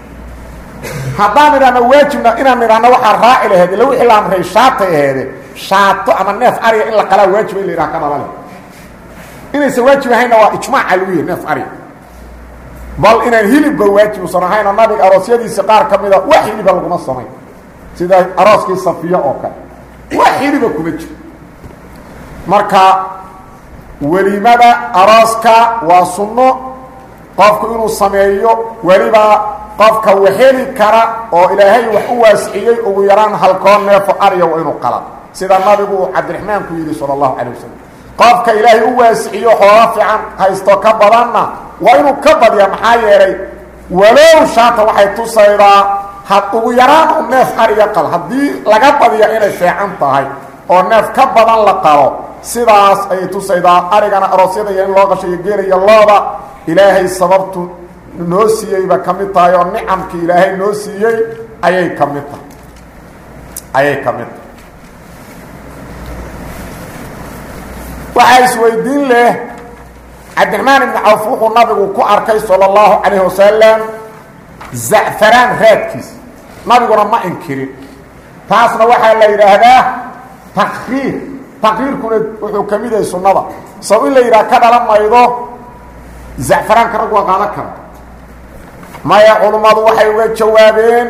حضان لنا واجبنا إن لنا وحا الرائل هذا لو إلا أمره شاطئ هذا شاطئ أما الناس أرجع إلا قالا واجب إلي راكنا لنا إنه سواجب هنا وإجماع علوية نفعري بل إنه هلب واجب صنعين النبي أراسيادي سقار كميدا وحيلي بلغم الصنعين سيدا أراسكي الصفية أوكا وحيلي بكمج مركا ولماذا أراسكا وصنو قفك إنه الصميعيو ولما قفك وحيلي كرا أو إلهي وحواسعيي ويران هالكون نفع أريا وإنه قلب سيدا النبي عبد الرحمن كويري صلى الله عليه وسلم qofka ilaahay u waasiciyo xoolo fiican haysto ka badanna waa inuu ka badiya maxaa yeelay walow shaata waxay tusaydaa had ugu yaraan oo neef ariga qal haddii laga badiya inay fiican tahay oo neef ka badan la qalo sidaas ayay tusaydaa arigana aroosyada iyo in loo qasho iyo geela iyo looda ilaahay sababtu noo siiyeyba ka mid tahay oo nicamkii ilaahay noo siiyey ayay ka mid tahay waxaa isweydiin leh cabdiraxmaan ibni cawf wuxuu nabigu ku arkay sala allahu calayhi wasalam zacfaraan raadkiis nabiguna ma inkirin taasna waxaa la yidhaahdaa taqriirkuna wuxuu ka mid yahay sunnada saw in la yidhaha ka dhalan maydo zacfaraanka rag waa qaadan kara maya culummadu waxay uga jawaabeen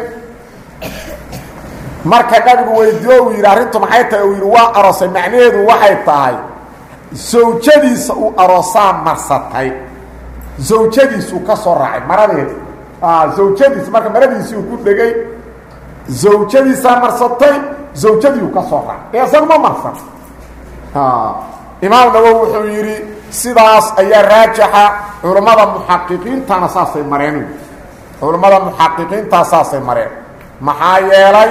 marka nabigu weydiiyo uu yidhi arrintu maxay tahay uu yidhi waa aroosay macnaheedu waxay tahay zawjadiisa uu aroosaa marsatay zawjadiisuu ka soo raacay maradeeda zawjadiis marka maradiisii uu ku dhegay zawjadiisaa marsatay zawjadiiu ka soo raacay isagu ma marsan imaam nawowi wuxuu yidhi sidaas ayaa raajaxa culammada muxaqiqiintana saasay mareen culammada muxaqiqiintaa saasay mareen maxaa yeelay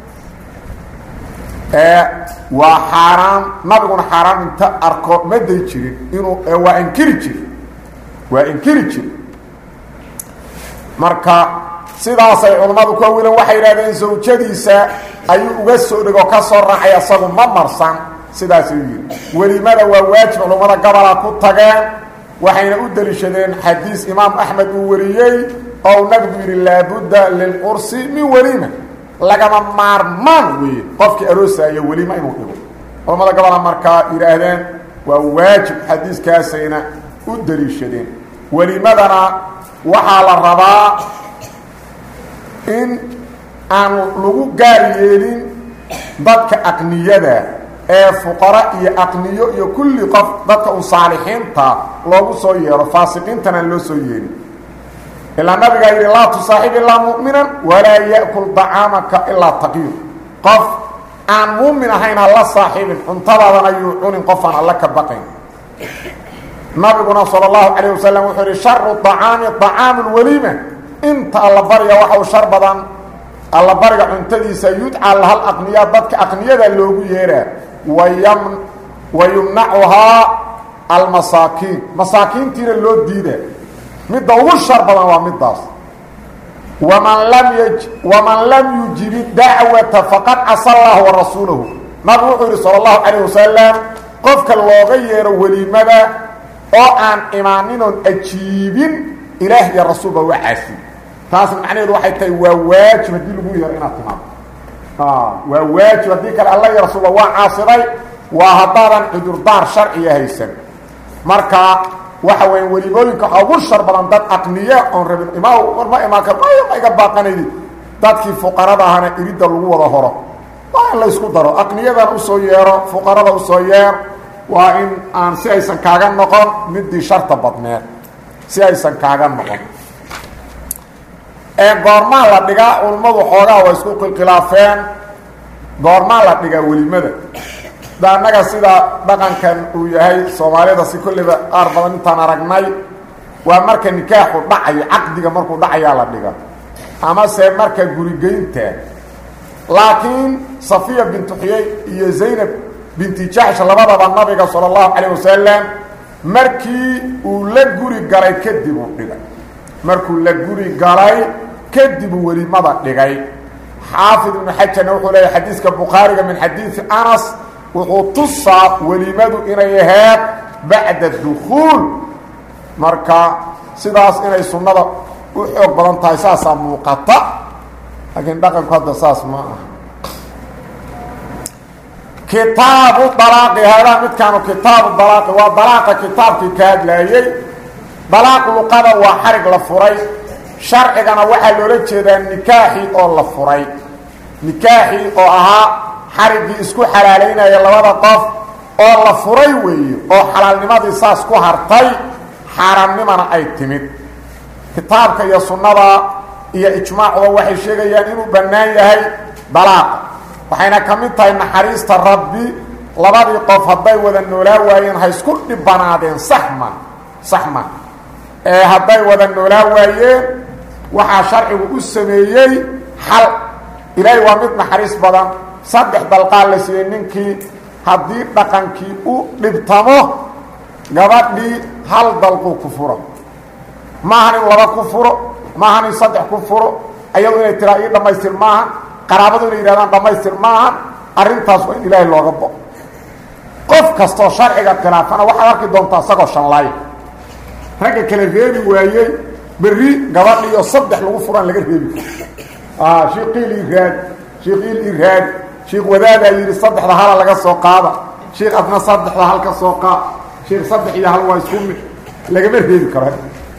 waa xaaraan nabiguna xaaraan inta arko ma day jirin inuu waa inkiri jiri marka sidaasay culammadu ka wilan waxay yidhahdeen zawjadiisa ayuu uga soo dhego ka soo raacay asagu ma marsan sidaasuu yidhi welimada waa waajib culammada gobola ku tageen waxayna u deliishadeen xadiis imaam axmed uu wariyey oo nabigu yidhi laabudda lilqursi min welima lagama maarmaan weeye qofkii aroosaya welima inuu dhigo culammada gobola markaa yidhaahdeen waa waajib xadiiskaasayna u deliishadeen welimadana waxaa la rabaa in aan lagu gaar yeelin dadka aqniyada ee fuqara iyo aqniyo iyo kulli qof dadka u saalixiinta loogu soo yeero faasiqiintana loo soo yeelin ilaa nabigaa yidhi laa tusaaxib ilaa mu'minan walaa ya'kul dacaamaka ilaa taqiir qof aan muumin ahayn ha la saaxiibin cuntadaadana yuu cunin qofaan alla ka baqayn nabiguna sala allahu calayh wasalam wuxuu yidhi sharu acaami acaamu lwaliima inta allabarya waxa uu shar badan allabariga cuntadiisa yudcaa lahal aqniya dadka aqniyada loogu yeeraa wayumnacuhaa almasaakiin masaakiintiina loo diida midda ugu shar badan waa midaas waman lam yujibi dacwata faqad casa allah warasuulahu nabigu wuxuu yidhi sala allahu calayh wasalam qofka looga yeero welimada oo aan imaaninoon ajiibin ilaah iyo rasuulba waa caasi taasna macnaheedu waxay tahay waa waajib haddii lagu yeero inaad timaado waa waajib haddii kale alla iyo rasuulba waa caasiday waa haddaadan cudurdaar sharciga haysan marka waxa weya welimooyinka waxaa ugu shar badan dad aqniya oon rabin war ma imaan karo ma iga baaqanaydi dadkii fuqarada ahana iridda lagu wada horo waa in la ysku daro aqniyadan usoo yeero fuqarada usoo yeer waa in aan si aysan kaaga noqon midii sharta badneed si aysan kaaga noqon goormaa la dhigaa culummadu xoogaa waa isku khilaafeen goormaa la dhigaa welimada da annaga sida dhaqankan uu yahay soomaalida si kolliba qaar badan intaan aragnay waa marka nikaaxu dhacayo caqdiga markuu dhacayaa la dhiga amase marka gurigeynta laakiin safiya bintu xuyay iyo zaynab binti jaxsh labadaba nabiga sala allahu calayh wasalam markii uu la guri galay kadib uu dhigay markuu la guri galay kadib uu welimada dhigay xaafid ibnu xajarna wuxuu leeyahay xadiiska bukhaariga min xadiidi anas wuxuu tusaa welimadu inay ahayd bacda dukuul marka sidaas inay sunnada u xoog badan tahay saasaa muuqata laakiin dhaqanku hadda saas ma aha kitaabu dalaaqi haadaa midkaanu kitaabu dalaaqi waa dalaaqa kitaabkii ka hadlaayey dalaaq luqada waa xarig la furay sharcigana waxaa loola jeedaa nikaaxii oo la furay nikaaxii oo ahaa xariggii isku xalaalaynaya labada qof oo la furay weeye oo xalaalnimadii saas ku hartay xaaraamnimana ay timid kitaabka iyo sunnada iyo ijmaacuda waxay sheegayaan inuu bannaan yahay dalaaqa waxayna ka mid tahay naxariista rabbi labadii qof hadday wada noolaa waayeen ha isku dhibanaadeen saxma hadday wada noolaa waayeen waxaa sharcigu u sameeyey xal ilaahay waa mid naxariis badan 3 dalqaa la siiyey ninkii haddii dhaqankii u dhibtamo gabadhii hal dalquu ku furo maahan in 2 ku furo maahan in 3 ku furo ayadu inay tiraa ii dhammaystir maaha qaraabadu inay yidhahdaan dhammaystir maaha arrintaas waa in ilaahay looga bo qof kastoo sharciga khilaafana waxaad arki doontaa isagoo shanlaay ragga kale reebi waayey berri gabadhiyo 3 lagu furaan laga reebi shiiqiil iraad shiikh wadaadaa yidhi 3 hala laga soo qaada shiikh adna 3 hal ka soo qaad shiikh 3 iyo hal waa isku mid lagama reebi karo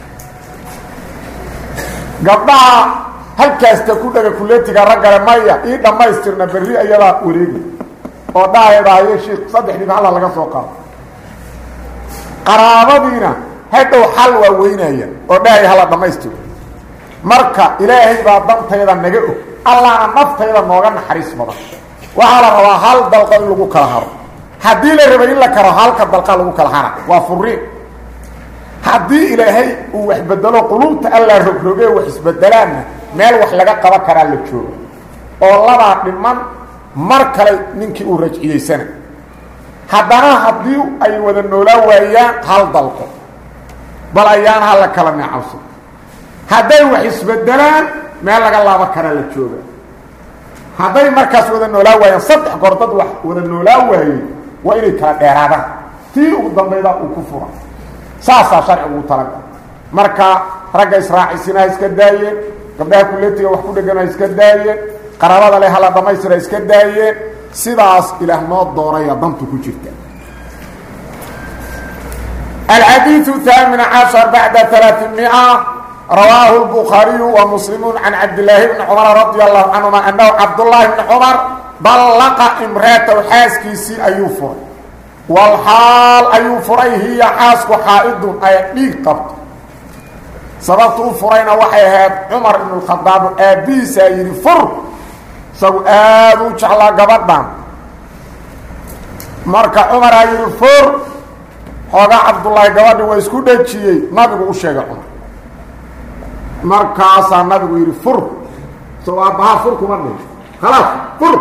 gabdhaha halkaasta ku dhaga kuleetiga raggale maya ii dhammaystirna berri ayadaa wareegi oo dhaayadaayo shiikh 3 hal laga soo qaado qaraabadiina hadhow xal waa weynaya oo dhahay hala dhammaystiro marka ilaahay baa dantayda naga og allahna naftayda nooga naxariis badan waxaa la rabaa hal dalqo in lagu kala haro haddii la raba in la karo halka dalqa lagu kala hara waa furiin haddii ilaahay uu wax bedelo qulubta alla rogroge wax isbedelaana meel wax laga qaban karaa la joogo oo labaa dhiman mar kale ninkii uu rajciyeysana haddana haddii ay wada noolaa waayaan hal dalqo bal ayaan hala kala neecawso hadday wax isbedelaan meel laga laaban karaa la jooga hadday markaas wada noolaa waayaan 3 goor dad wax wada noolaa waayey waa inay kala dheeraadaan tii ugu dambayda uu ku fura saasaa sharcigu u talagalay marka ragga israacisina iska daayeen gabdhaha kuleetiga wax ku dhegana iska daayeen qaraabada leh hala dhammaystira iska daayeen sidaas ilaah noo dooraya dantu ku jirta الحديث 18 بعد 300 رواه البخاري ومسلم عن عبد الله بن عمر رضي الله عنهما أنه عبد الله بن عمر بلق امراته حاسكيسي أيوفر والحال أيوفر هي حاسك حائد أي قبط سببت فرين وحيهات عمر بن الخطاب أبي سير فر سوء وجعل قبضا مركا عمر يفر هذا عبد الله قبضي ويسكو دجيي نبي وشيغ عمر مركا نبي يفر سواء بها فر كمان خلاص فر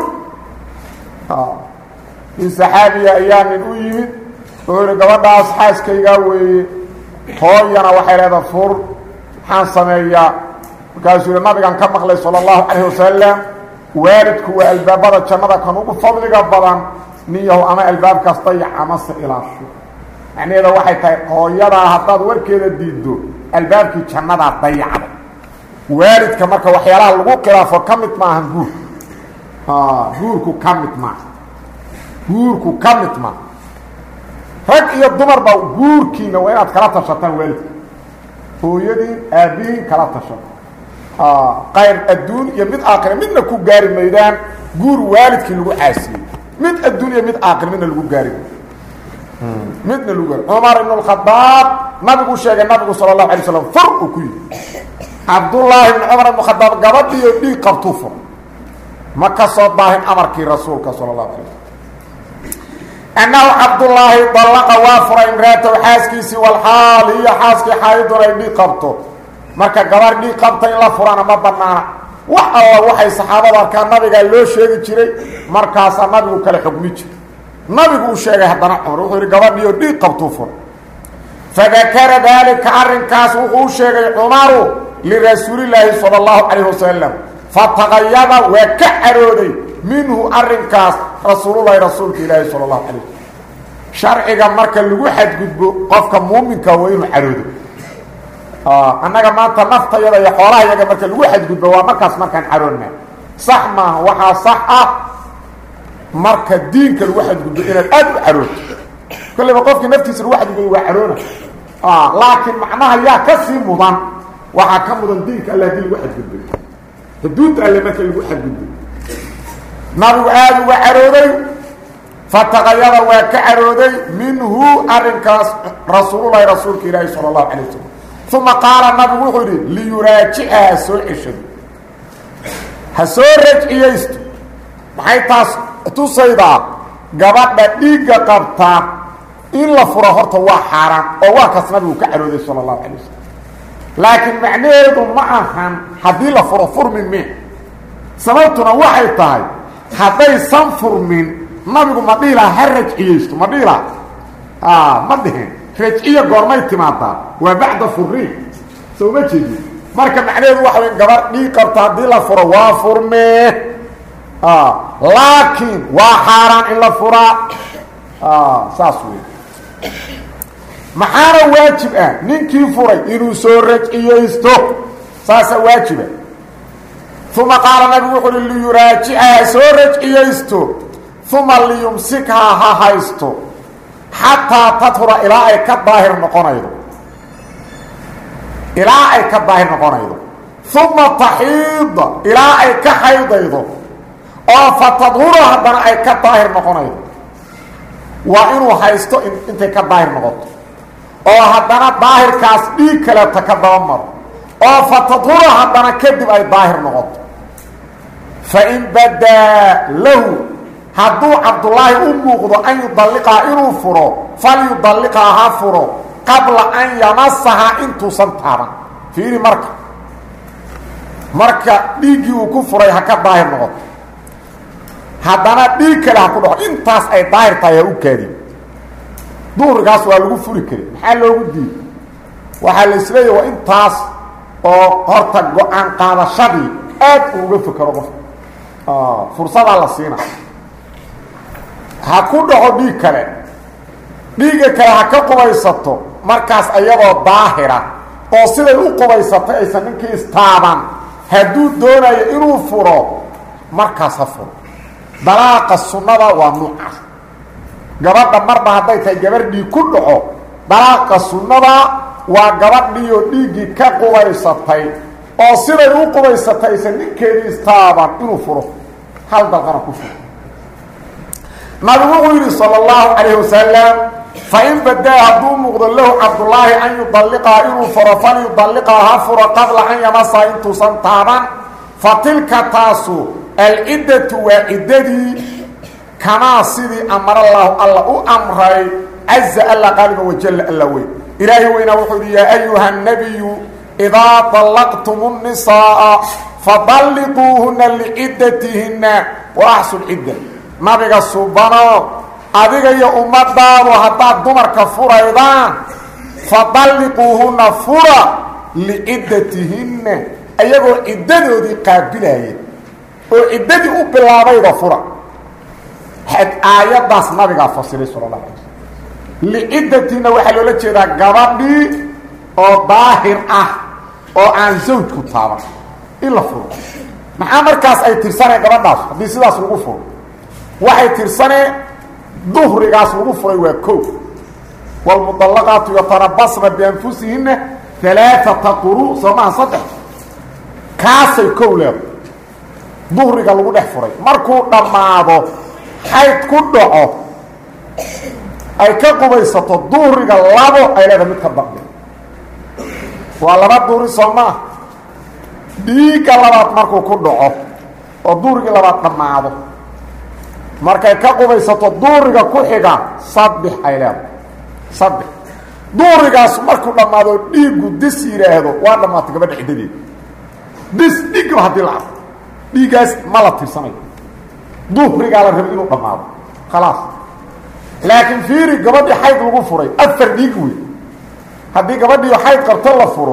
in saxaabiya ayaa nin u yimid oo yiri gabadhaas xaaskayga weeye hooyana waxay leedahay fur waxaan sameeyaa markaasuu nabigan ka maqlay sallallahu alayhi wasallam waalidku waa albaabada jannada kan ugu fadliga badan niyahu ama albaab kasta iyo amase ilaasho macnaheedu waxay tahay hooyada haddaad warkeeda diido albaabkii jannada dayacday waalidka marka waxyaalaha lagu khilaafo ka mid maahan guurku ka mid maaha guurku ka mid ma rag iyo dumar ba guurkiina waa inaad kala tashataan waalidka hooyadii aabiin kala tashato qayr adduun iyo mid aakhira midna ku gaari maydaan guur waalidkii lagu caasiyey mid adduun iyo mid aakhira midna lagu gaari midna lagu gaari Umar ibn al-Khattab nabigu sheegay nabigu sallallahu alayhi wasallam fur u ku yiri Abdullah ibn Umar ibn al-Khattab gabadhiyo dhig qabtu fur ma ka soo baahin amarkii rasuulka sallallahu alayhi wasallam أنه عبد الله طلق وافر امراته حاسكيسي والحال هي حاسكي حايدون اي قبطه marka gabar dhig qabtay la furana ma banaana wax alla waxay saxaabada ka nabiga loo sheegi jiray markaas nabigu kala xukmi jiray nabigu uu sheegay hadana Umar wuxuu gabadhiyo dhig qabto fur fadakara dalika arrinkaas wuxuu sheegay Umar li rasuulillahi sallallahu alayhi wasallam fataghayyaba wa ka'arooday minhu arrinkaas rasuulullaahi rasuulka ilaahi sallallahu alayhi wasallam sharciga marka lagu xadgudbo qofka muuminka waa inuu caroodo annaga maanta naftayada iyo xoolahayaga marka lagu xadgudbo waa markaas markaan caroonna sax ma waxa sax ah marka diinka lagu xadgudbo inaad aad u carooto kulli qofka naftiisa lagu xadgudbo waa caroona laakiin macnaha yaa ka sii mudan waxa ka mudan diinka Allah lagu xadgudbo xuduudda Allah marka lagu xadgudbo nabigu aad uga carooday fataghayyara waa ka carooday minhu arrinkaas rasuulullaahi rasuulka ilaahi sallallahu alayhi wasallam ثم قال النبي وحوري ليراجعها سوء الشد هسورج إيست maxay taas tusaydaa gabadha dhiigga qabta in la furo horta waa xaaraan oo waa kaas nabigu ka carooday sallallahu alayhi wasallam laakiin macnaheedu ma ahan haddii la furo furmi min sababtuna waxay tahay haddaysan furmin nabigu ma dhihi laha ha rajciyeysto ma dhihi laha ma dhihin rajciya goormay timaadaa waa bacda furiin soo ma jeedi marka macnaheedu waxa weyn gabar dhiig qabta haddii la furo waa furmee laakiin waa xaaraan in la furaa saas wey maxaana waajib ah ninkii furay inuu soo rajciyeysto saasaa waajiba uma qaala nabigu wuxu uhi liyuraajicaha soo rajciyeysto uma liyumsikhaa ha haysto xataa tadhura ilaa ay ka daahir noqonaydo uma taxiida ilaa ay ka xaydaydo oo fatadhura haddana ay ka daahir noqonaydo waa inuu haysto intay ka daahir noqoto oo haddana daahirkaas dhiig kaleeta ka daba maro oo fatadhura haddana kadib ay daahir noqoto fain badaa lahu hadduu cabdullaahi u muuqdo an yudalliqaa inuu furo falyudalliqaa ha furo qabla an yamasahaa intuusan taaban fiiri marka dhiiggii uu ku furay ha ka daahir noqoto haddana dhiig kale ha ku dhaco intaas ay daahir tahay ha u kaadin duhrigaas waa lagu furi kari maxaa loogu diiday waxaa la isleeyahy waa intaas oo horta go-aan qaadashadii aad uu uga fekero qofka fursadaa la siina ha ku dhaco dhiig kale dhiigga kale ha ka qubaysato markaas ayadoo daahira oo siday u qubaysatay aysan ninkii istaaban hadduu doonayo inuu furo markaas ha furo dalaaqa sunnada waa nuucaas gabadha marba hadday tahay gabar dhiig ku dhaco dalaaqa sunnada waa gabadhiioo dhiiggii ka qubaysatay oo siday u qubaysatay aysan ninkeedii istaaban inuu furo hal dalqana ku furo nabigu wuxuu yidhi sala allahu calayhi wasalam fain badaa hadduu muuqdo lahu cabdullaahi an yudalliqaa inuu furo falyudalliqaa ha furo qabla an yamasaa intuusan taaban fa tilka taasu alciddatu waa ciddadii kamaa sidii amarallaahu alla u amray caza alla qaaliba wajalla alla weyn ilaahi weynaa wuxuu yidhi yaa ayuha nabiyu idaa dallaqtum nnisaa'a fadalliquuhunna liciddatihinna wa axsu lcidda nabiga subano adiga iyo ummadaadu haddaad dumarka furaydaan fadalliquuhunna fura liciddatihinna ayagoo ciddadoodii qaabilaaya oo ciddadii u bilaabayda fura aayaddaas nabigaa fasiray sala allah alay slm liciddatihinna waxaa loola jeedaa gabadhii oo daahir ah oo aan zawjku taaban in la furo maxaa markaas ay tirsaneen gabadhaas haddii sidaas lagu furo waxay tirsaneen duhrigaas lagu furay waa kow waalmudallaqaatu yatarabasna bianfusihinna alaaata quruu soo maha saddex kaasay kow leedo duhriga lagu dhex furay markuu dhammaado xayd ku dhaco ay ka qubaysato duhriga labo ay leedahay mid ka dambe waa laba duhri soo maa dhiigga labaad markuu ku dhaco oo duhrigii labaad dhammaado markay ka qubaysato duhriga ku xiga saddex ay leedahay saddex duhrigaas markuu dhammaado dhiiggu dis yidhaahdo waa dhammaatay gabadha ciddadeeda dis dhiiggaba haddii la arko dhiiggaas ma la tirsanayo duhrigaa la rabay inuu dhammaado khalaas laakiin fiiri gabadhii xayd lagu furay afar dhiig wey haddii gabadhii xayd qabto la furo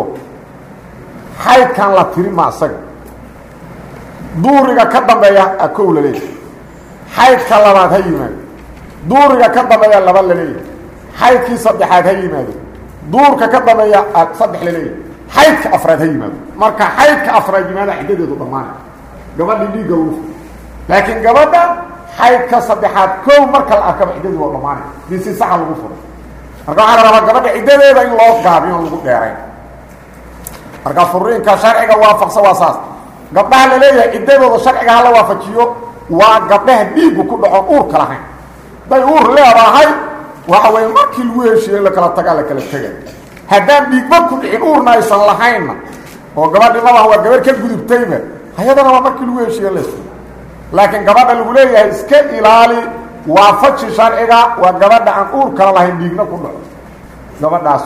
xaydkan la tiri ma isaga duhriga ka dambeeya kow la leeyahay xaydka labaad ha yimaado duhriga ka dambeeya laba la leeyahay xaydkii saddexaad ha yimaado duurka ka dambeeya saddex la leeyahay xaydka afraad ha yimaado marka xaydka afraad yimaada ciddadeedu dhammaanay gabadhii dhiigga lagu furo laakiin gabadha xaydka saddexaad kow marka la arkaba ciddadeedu waa dhammaanay dii si saxa lagu furo marka waxaa la rabaa gabadha ciddadeeda in loo gaabiyo on lagu dheerayn marka furiinka sharciga waafaqsa waa saas gabdhaha la leeyahay ciddadooda sharciga hala waafajiyo waa gabdhaha dhiiggu ku dhacoon uurka lahayn hadday uur leedahay waxa weeye markii lagu heshiiye in la kala tagaa la kala tegay haddaan dhiigba ku dhicin uurna aysan lahaynna oo gabadhi mabaha waa gabar ka gudubtayba ayadana waa markii lagu heshiiye les laakiin gabadha lagu leeyahay iska ilaali waafaji sharciga waa gabadha aan uur kala lahayn dhiigna ku dhaco gabadhaas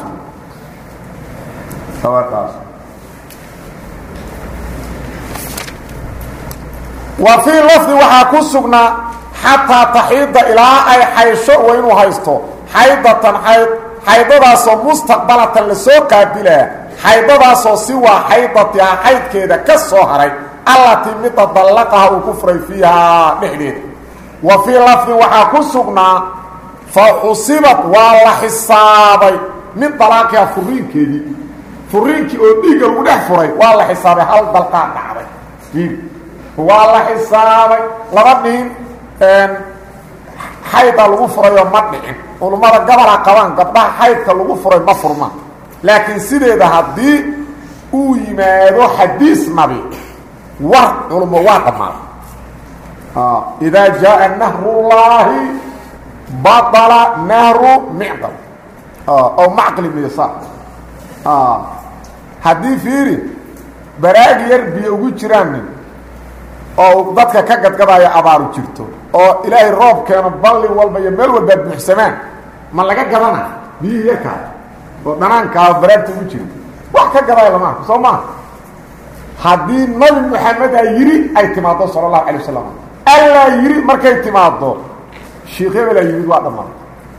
wa fii lafdi waxaa ku sugnaa xataa taxiida ilaa ay xaysho waa inuu haysto xaydatan xaydadaasoo mustaqbalatan lasoo qaabilaa xaydadaasoo si waa xaydatihaa xaydkeeda ka soo haray allatii midda dallaqaha uu ku furay fiihaa dhexdeeda wa fii lafdin waxaa ku sugnaa fa xusibad waa la xisaabay min dalaaqiha furiinkii oo dhiigga lagu dhex furay waa la xisaabay hal dalqaa dhacday waa la xisaabay laba dhihin xayda lagu furayoo ma dhicin culummada gabalha qabaan gabdhaha xaydka lagu furay ma furmaan laakiin sideeda haddii uu yimaado xadiis nabi war culummo waa dhammaaday idaa jaaa nahrullaahi baطala nahru micqal ow macqil ibn yasaar haddii fiiri baraagi yar biyo ugu jiraan nin oo dadka ka gadgadaayo abaaru jirto oo ilaahay roob keeno balli walba iyo meel walbaa buuxsamaan ma laga gadana biyihii yarkaa oo dhanaankaa baraagta ugu jirto wax ka gadaayo lama arko soo maaha haddii nabi maxamedaa yidhi ay timaaddo sala allahu calay wasalam allaa yidhi markay timaaddo sheekh hebelaa yimid waa dhammaan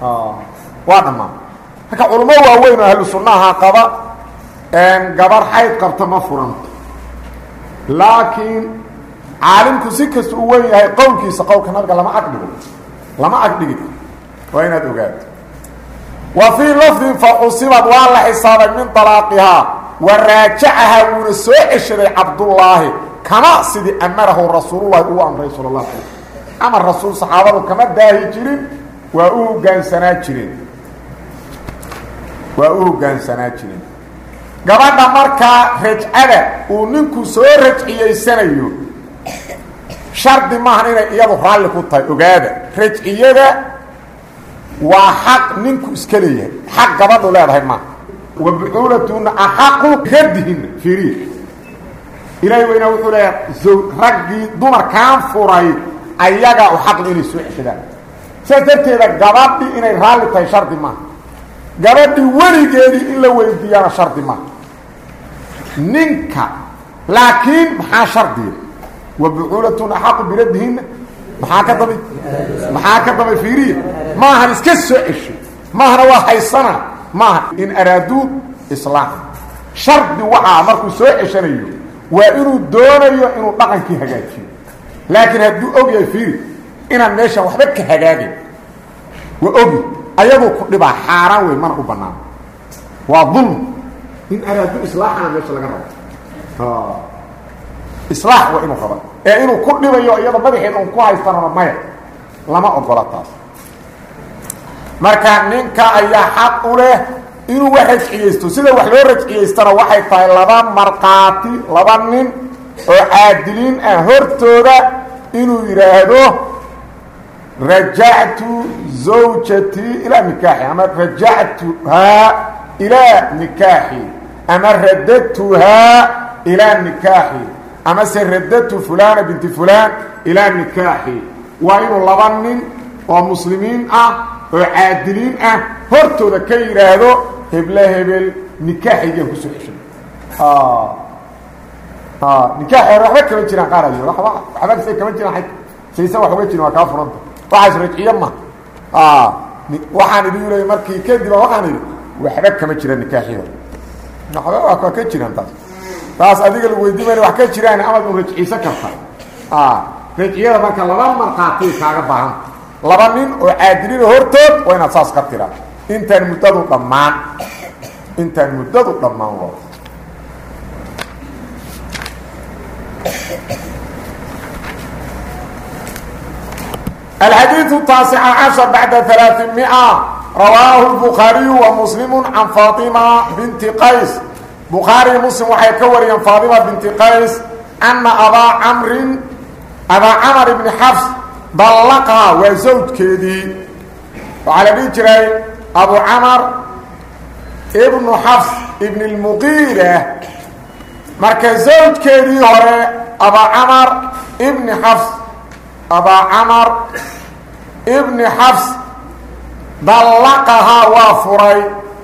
marka culummo waaweyn oo ahlu sunnaha qaba gabar xayd qabta ma furanto laakiin caalimku si kasta u wen yahay qowlkiisa qowlka nabiga lama agdhigi waa inaad ogaato wa fii lafdin fa xusibad waa la xisaabay min dalaaqihaa wa raajacahaa wuuna soo ceshaday cabdullaahi kama sidii amarahu rasuulullahi uu amray sala allahu alay amar rasuul saxaabadu kama daahi jirin waa u hoggaansanaa jireen gabadha markaa rajcada uu ninku soo rajciyaysanayo shardi maahan inay iyadu raalli ku tahay ogaada rajciyada waa xaq ninku iska leeyahay xaq gabadhu leedahay maaha wa bucuulatuna axaqu radihina fiiriya ilaahay weynaa wuxuu leeyahay raggii dumarkaan furay ayagaa u xaqli inay soo ceshadaan sidaas darteeda gabadhii inay raalli tahay shardi maaha gabadhii weligeedii in la weydiiyaana shardi maaha ninka laakiin maxaa shardiya wabucuulatun axaqu biradihina maxaa ka damay fiiriya maahan iska soo cesho maahana waa haysana maaha in araaduu islaam shardi waxaa markuu soo ceshanayo waa inuu doonayo inuu dhaqankii hagaajiyo laakiin hadduu og yahay fiiri inaan meeshan waxba ka hagaagin waa ogi ayaduu ku dhibaa xaaraan wey mana u bannaan waa dulm in araaduu islaaxana meesha laga rabo islaax waa inuu raba ee inuu ku dhibayo iyada madaxeed un ku haystanana maya lama ogola taas marka ninka ayaa xaq u leh inuu wax rajciyaysto sida wax loo rajciyaystana waxay tahay laba markhaati laba nin oo caadiliin ah hortooda inuu yidhaahdo rajactu zawjatii ilaa nikaaxi ama rajactuhaa ilaa nikaaxi ama radadtuhaa ilaa nikaaxi ama se radadtu fulana binti fulaan ilaa nikaaxi waa inuu laba nin oo muslimiin ah oo caadiliin ah hortooda ka yidhaahdo heble hebel nikaaxaygaan kusoo xeshay nikaaxi waxba kama jiraan qaar ayo waxba say kama jiraan saysan wax uga jirin waa kaa furanta waxaas rajciyo ma waxaan idhi leey markii kadib waxaan idhi waxba kama jiraan nikaaxiyada waxba waa ka jiraan taas adiga lagu weydiimayna wax ka jiraan amad u rajciisan karta rajciyada marka laba markhaati kaaga baahan laba nin oo caadiliin hortood waa inaad saas ka tiraa intaan muddadu dhammaan loo الحديث التاسع عشر بعد 300 رواه البخاري ومسلم عن فاطمة بنت قيس بخاري مسلم وحي كوري فاطمة بنت قيس أن أبا عمر بن حفص طلقها وزوج كذي وعلى بيجري أبو عمر ابن حفص ابن المغيرة مركز زوج كذي هو أبا عمر ابن حفص أبا عمر ابن حفص طلقها وفري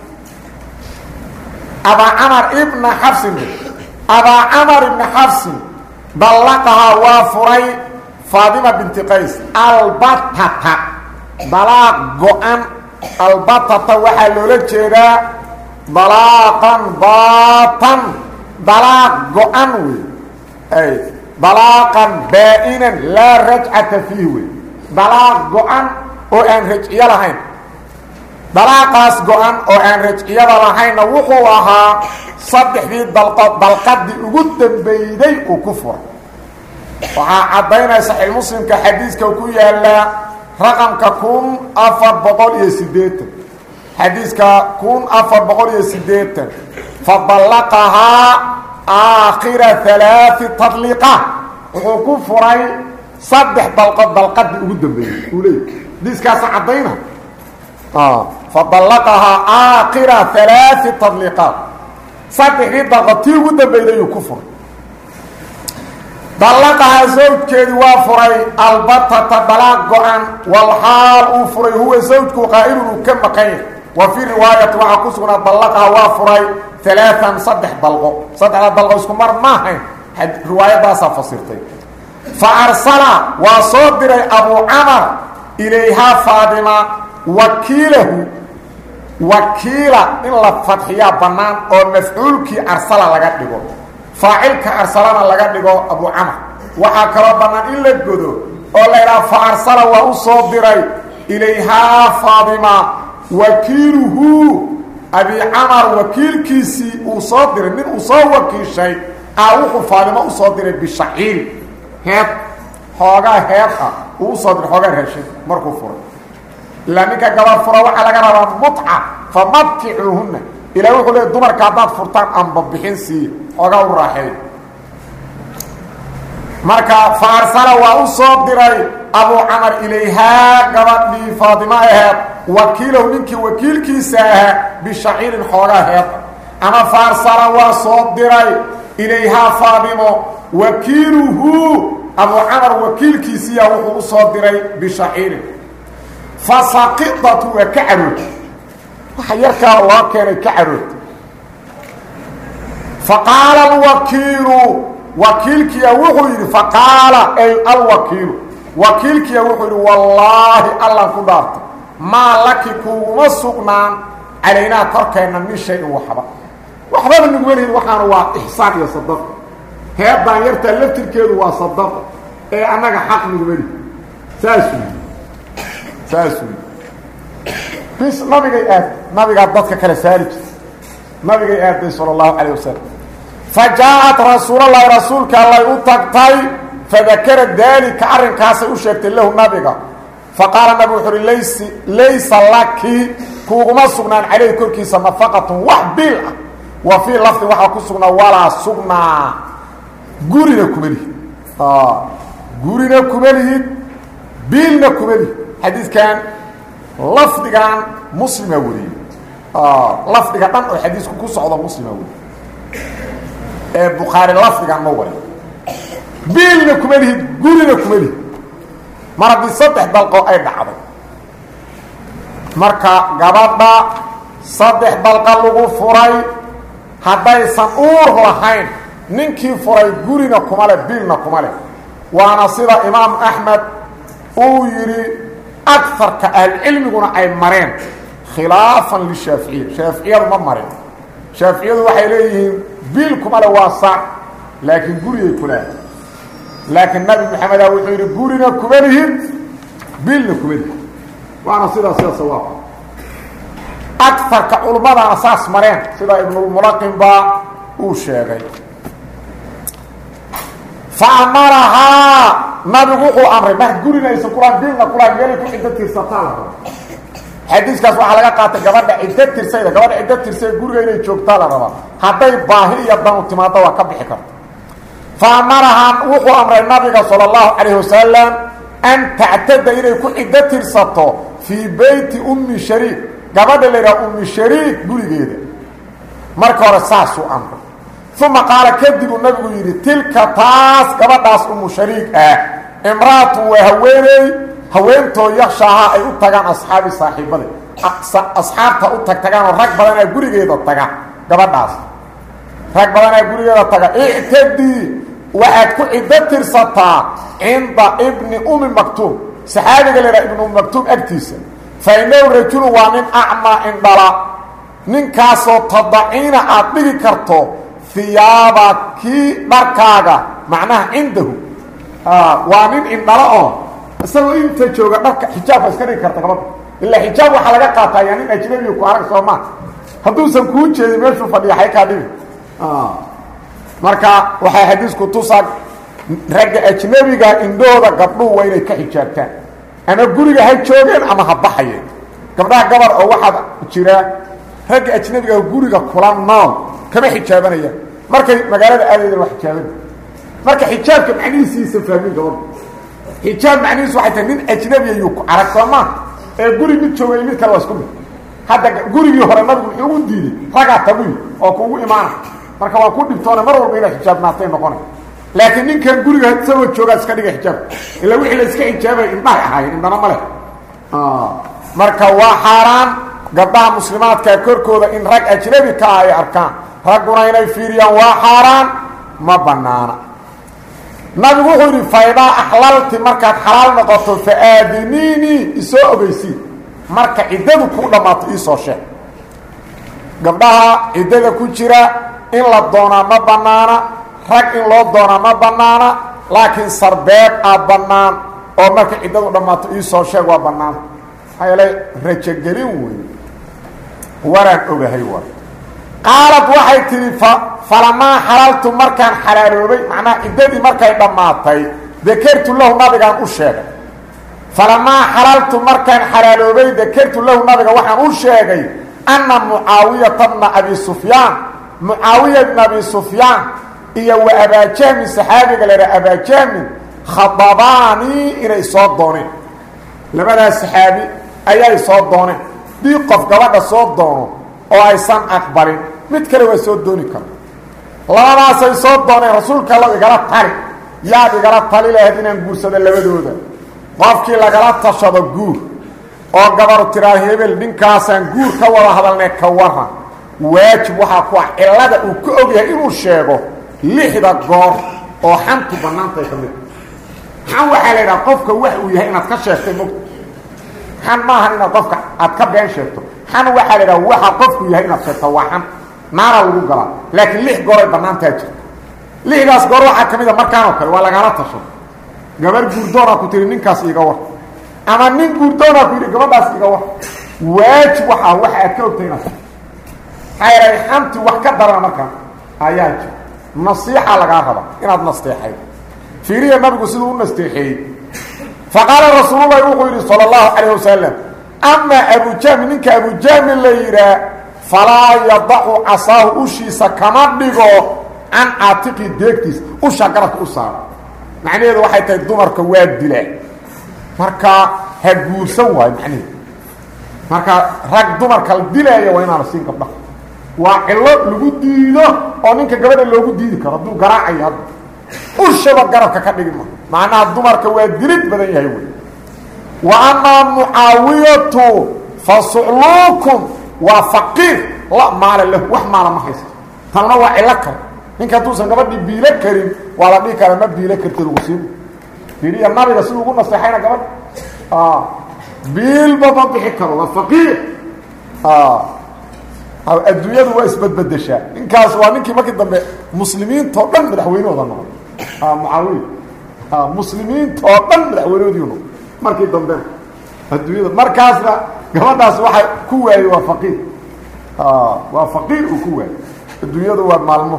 أبا عمر ابن حفص أبا عمر ابن حفص طلقها وفري فاطمة بنت قيس البتة طلاق قوان البتة وحلو لجيدا طلاقا باطا طلاق قوان أي طلاقا بائنا لا رجعة فيه طلاق قوان وأن رجعي لهين طلاقاس قوان وأن رجعي لهين وحوها صدح في دلقد قدام بيدي وكفر وعطينا صحيح مسلم كحديث كوكويا لا رقم كون أفر بطول يسديت حديث كون أفر بطول يسديت فطلقها آخر 3 تطليقات وكفري صدح دلقد قدام بيدي وليه ديس كاس عطينا فطلقها آخر 3 تطليقات صدح دلقد قدام بيدي وكفر طلقها زوجك وفري البتة طلاق قوان والحال وفري هو زوجك قائل كم قيل وفي رواية وعكسنا طلقها وفري 3 صدح بلغو اسكو مر ماهين رواية داسا فصيرتين فأرسل وصدر أبو عمر إليها فاطمة وكيلة إلا فتحية بنان أو مفعولك أرسل لغا فاعلك أرسلنا لغا أبو عمر وحاكرا بنان إلا القدو أولا فأرسل وصدر إليها فاطمة وكيله أبي عمر وكيل كيسي أصدر من أصوكي شيء أوخ فاطمة أصدر بالشعير هيك حوغا هيك أصدر حوغا هشي مركو فرق لأنك قبل فروا على قرار متعة فمتعوهن إلى يقول الدمر كعداد فرطان أنببحين سي حوغا الراحل مركا فأرسل وأصدر أبو عمر إليها قبل فاطمة وكيله منك وكيل كيساها بشعير حوغا هيك أما فأرسل وأصدر إليها فاطمة وكيله أبو عمر وكيل كيسيا وهو أصدر بشعير فسقطت وكعرت وحيرك الله كان كعرت فقال الوكيل وكيلك يا وحير فقال أي الوكيل وكيلك يا وحير والله الله قدرت ما لك كوما سقنان علينا تركنا من شيء وحبا من نقوله وحان هو إحسان يصدق هيبا يرتلفت الكيل وصدق إيه أنك حق نقوله ساسوي بس نبي قد كلا سالج نبي قد صلى الله عليه وسلم فجاءت رسول الله رسولك الله يتقطي فذكرت ذلك عرن كاسي وشكت له النبي فقال النبي حر ليس لك كوما سغنان عليه كل كيسا فقط وحبيل وفي لفظ وحا كسغنا ولا سغنا غورينا كملي غورينا كملي بيلنا كملي حديث كان لفظ كان مسلم وري لفظ كان حديث كو سوده مسلم وري البخاري لفظ كان موري بيلنا كملي غورينا كملي مرض صدح بلقو اي دحد marka gabadha صدح بلقو lagu furay haday san uur lahayn ninkii furay gurina kumale biilna kumale waana sida imaam ahmed uu yiri أكثر كالعلم يقولون أي مرين خلافا للشافعية شافعية ما مرين شافعية وحيليهم بيلكم على واسع لكن قرية كلها لكن النبي محمد وحير قرينا كمالهم بيلنا كمالهم وانا صدا صواب أكثر كعلماء أساس مرين صدا ابن الملاقم با وشاغي فأمرها نبغو أمر ما قرينا يسقران بيلنا قران يلكم عدة ترسطال حديث كاس waxa laga qaatay gabadha ciddad tirsayda gabadha ciddad tirsay guriga inay joogtaa la raba haday baahi iyo dan u timaado waa ka bixi karto faamarahan wuxuu amray nabiga sallallahu alayhi wasallam an ta'tada inay ku ciddad tirsato fi bayti ummi shariik gabadha leeyahay ummi shariik gurigeeda marka hore saasu amray ثم قال كذب النبي يري تلك تاس كبداس ام شريك امراه وهويني haweentoo yakhshaaha ay u tagaan asxaabi saaxiibada asxaabta u tagtagaan oo rag badanaa gurigeeda taga gabadhaas rag badanaa gurigeeda taga ictadii waxaad ku ciddo tirsataa cinda ibni umi maktuum saxaabiga la yidhaha ibnu umi maktuum agtiisa fa innahu rajulu waa nin acmaa indhala ninkaasoo tadaciina aad dhigi karto hiyaaba kii dharkaaga macnaha cindahu waa nin indhala oo isagoo inta jooga dharka xijaabka iska dhigi karta gabadha ilaa xijaab waxaa laga qaataa yaa nin ajnabiga ku arag soo maa hadduusan kuu jeedin meeshuu fadhiya xay kaa dhibi marka waxay xadiisku tusaa ragga ajnabiga indhooda gabdhuhu waa inay ka xijaabtaan ama guriga ha joogeen ama ha baxayeen gabdhaha gabar oo waxaa jira ragga ajnabiga guriga kula nool kama xijaabanayaan markay magaalada aadayeen waa xijaaban marka xijaabka macnihiisiisa fahmin gabadha xijaab macnihiisu waxay tahay nin ajnabi ayuu ku arag soo maa ee guri mid joogay mid kale waa isku mid hadda gurigii hore nabigu wuxuu ugu diiday ragaa taguy oo kuugu imaana marka waa ku dhibtoona mar walba inay xijaabnaatay noqonay laakiin ninkan guriga isagoo joogaa iska dhiga xijaab ilaa wixii la iska xijaabay indhahay ahaayeen indhana ma leh marka waa xaaraan gabdhaha muslimaadka korkooda in rag ajnabi ka ah ay arkaan ragguna inay fiiriyaan waa xaaraan ma banaana nabigu wuxuu yidhi faydaa axlalti markaad xalaal noqoto fa aadiniinii isoo ogeysiin marka ciddadu kuu dhammaato iisoo sheeg gabdhaha ciddada ku jira in la doonaa ma bannaana rag in loo doonaa ma bannaana laakiin sarbeeb aa bannaan oo marka ciddadu dhammaato iisoo sheeg waa bannaan maxaa yeelay rajogelin wey waraan ogahay war qaalad waxay tidhi falamaa xalaltu markaan xalaaloobay macnaha ciddadii markay dhammaatay dakartu lahu nabigaan u sheegay falamaa xalaltu markaan xalaaloobay dakartu lahu nabiga waxaan u sheegay anna mucaawiyata bna abi sufyaan mucaawiya bna abi sufyaan iyo wa abaajahmin saxaabiga laydhaha abaajahmin khadabaanii inay soo dooneen labadaas saxaabi ayay soo dooneen dii qof gabadha soo doono oo aysan aqbalin mid kale waa soo dooni kara labadaasay soo dooneen rasuulka alla igala tali yaad igala tali lahayd inaan guursado labadooda qofkii lagala tashado guur oo gabaru tiraa hebel ninkaasaan guur ka wada hadalnay ka waran waajib waxaa ku ah cillada uu ka ogyahay inuu sheego 6 goor oo xantu bannaantay ka mid xan waxaa la yidhaha qofka wax uu yahay inaad ka sheegtay mogta xan maaha inaad qofka aad ka been sheegto xan waxaa la yidhaha waxa qofku yahay inaad sheegto waa xan naara lagu galaa laakiin 6 goor ay bannaantaa jirta 6daas goor waxaa ka mid a markaanoo kale waa lagala tasho gabar guurdoonaa ku tiri ninkaas iiga war ama nin guurdoonaa ku yidhi gabadhaas iiga war waajib waxaa waxa aad ka ogtay inaad maxaa yeelay xanti wax ka darana markaan ayaa jir nasiixa lagaa raba inaad nasteexay fiiriya nabigu siduu u nasteexeeyey faqaala rasuulullahi wuxuu yidhi sala allahu calayh wasalam amaa abujahmi ninka abujahmi la yidhaah falaa yadacu casaahu ushiisa kama dhigo can caatiqi deegtiis usha garabka u saaro macnaheedu waxay tahay dumarka waa dilaa marka ha guursan waayo macnaheedu marka rag dumarka la dilaaya waa inaana siin gabdhaha waa cillo lagu diido oo ninka gabadha loogu diidi karo hadduu garaacayo hadda ushaba garabka ka dhigi ma macnaha dumarka waa dilid badan yahay wey wa amaa mucaawiyatu fa sucluukum waa faqiir la maala lahu wax maala ma haysto tanna waa cillo kale ninka hadduusan gabadhii biilo karin waa la dhihi karaa ma biilo karti lagu siin fiiriya nabiga siduu ugu naseexayna gabadha biilba ma bixi karo waa faqiir adduunyadu waa isbadbedeshaa ninkaas waa ninkii markii dambe muslimiintoo dhan madaxweynehooda noqon mucaawiya muslimiintoo dhan madaxweynehoodiiu noqon markii dambe adduunyada markaasna gabadhaas waxa ku waayey waa faqiir waa faqiir uu ku waayey adduunyadu waa maalmo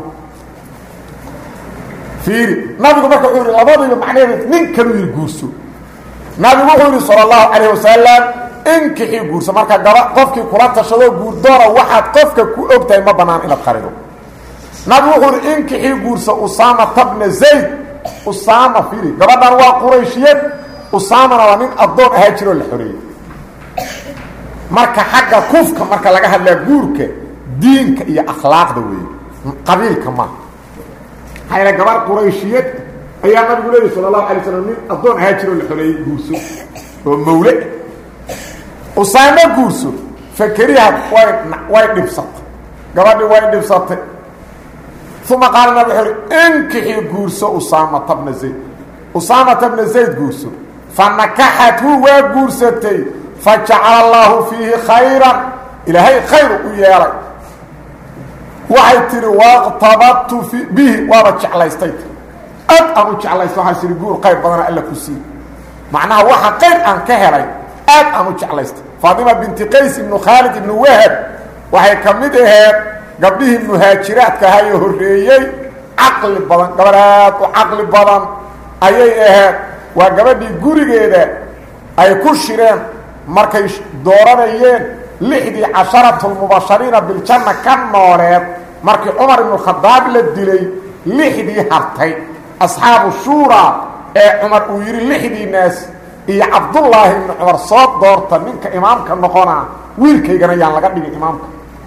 fiiri nabigu marka wuxuu yihi labadiiba macnaheedu nin kaluu yihi guurso nabigu wuxuu yihi sala allahu calayh wasalam inkixii guurso marka qofkii kula tashado guurdoona waxaad qofka ku og tahay ma bannaan inaad qarido nabigu wuxuu yihi inkixii guurso usaamata bna zayd usaama fiiri gabadhan waa qurayshiyeed usaamana waa nin addoon ahaa jiroo la xoreeyey marka xagga kufka marka laga hadlaa guurka diinka iyo akhlaaqda weeye qabiilka maaha maxaa yaele gabar qurayshiyeed ayaa nabigu leeyahy sala allahu alay slam nin addoon ahaa jiroo la xoreeyey guurso ومولئ أسامة قرسو فكريها وايد نبسط قبل وايد نبسط ثم قال النبي حري انكحي قرسو أسامة بن زيد أسامة بن زيد قرسو فنكحته وقرستي فجعل الله فيه خيرا إلهي خير ويالي وحيتري واغتبطت به وابتش على استيت أبتش على استيت وحيسير يقول خير بدنا ألا كسي معناها واحد خير أن كهري أبتش على استيت فاطمة بنت قيس بن خالد بن وهب وحي كمدها قبله المهاجرات كهاي هريي عقل بدن قبرات وعقل بدن أيها وقبل قريقه أي كشرين مركز دورانيين 11 المباشرين بالجنة كان نوريت مركز عمر بن الخطاب للدلي 6 هرتي أصحاب الشورى عمر ويري 6 ناس إيا عبد الله بن عمر صوت دورتا منك إمامك النقونا ويلكي قنيان لقد بي إمامك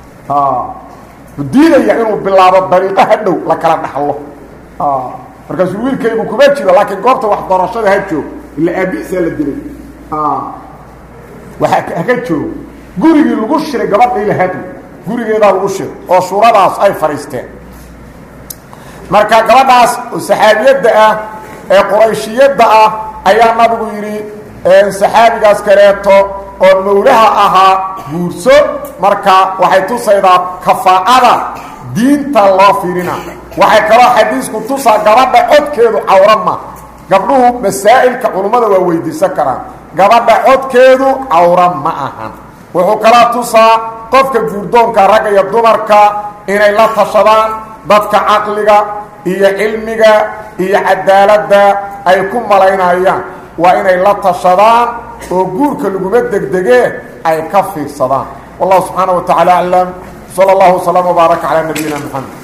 الدين يعنوا بالله الطريقة هدو لكلا نحله مركز ويلكي بكباتي لكن قرطة واحد درشاد هدو اللي أبيسها للدلي وهكذا gurigii lagu shiray gabadhii la hadu gurigeeda lagu shiray oo suuradaas ay fariisteen marka gabadhaas saxaabiyada ah ee qurayshiyada ah ayaa nabigu yiri saxaabigaas kareeto oo mawlaha ahaa guurso marka waxay tusaydaa kafaa'ada diinta loo fiirina waxay kala xadiisku tusaa gabadha codkeedu awrama gabdhuhu masaa'ilka culimada waa weydiisan karaan gabadha codkeedu awrama ahan wuxuu kala tusaa qofka guurdoonka rag iyo dumarka inay la tashadaan dadka aqliga iyo cilmiga iyo cadaaladda ay ku malaynayaan waa inay la tashadaan oo guurka lagu degdegee ay ka fiirsadaan wallahu subhanahu wa ta'ala a'lam sallallahu alaihi wa sallam wa baraka ala nabiyina muhammad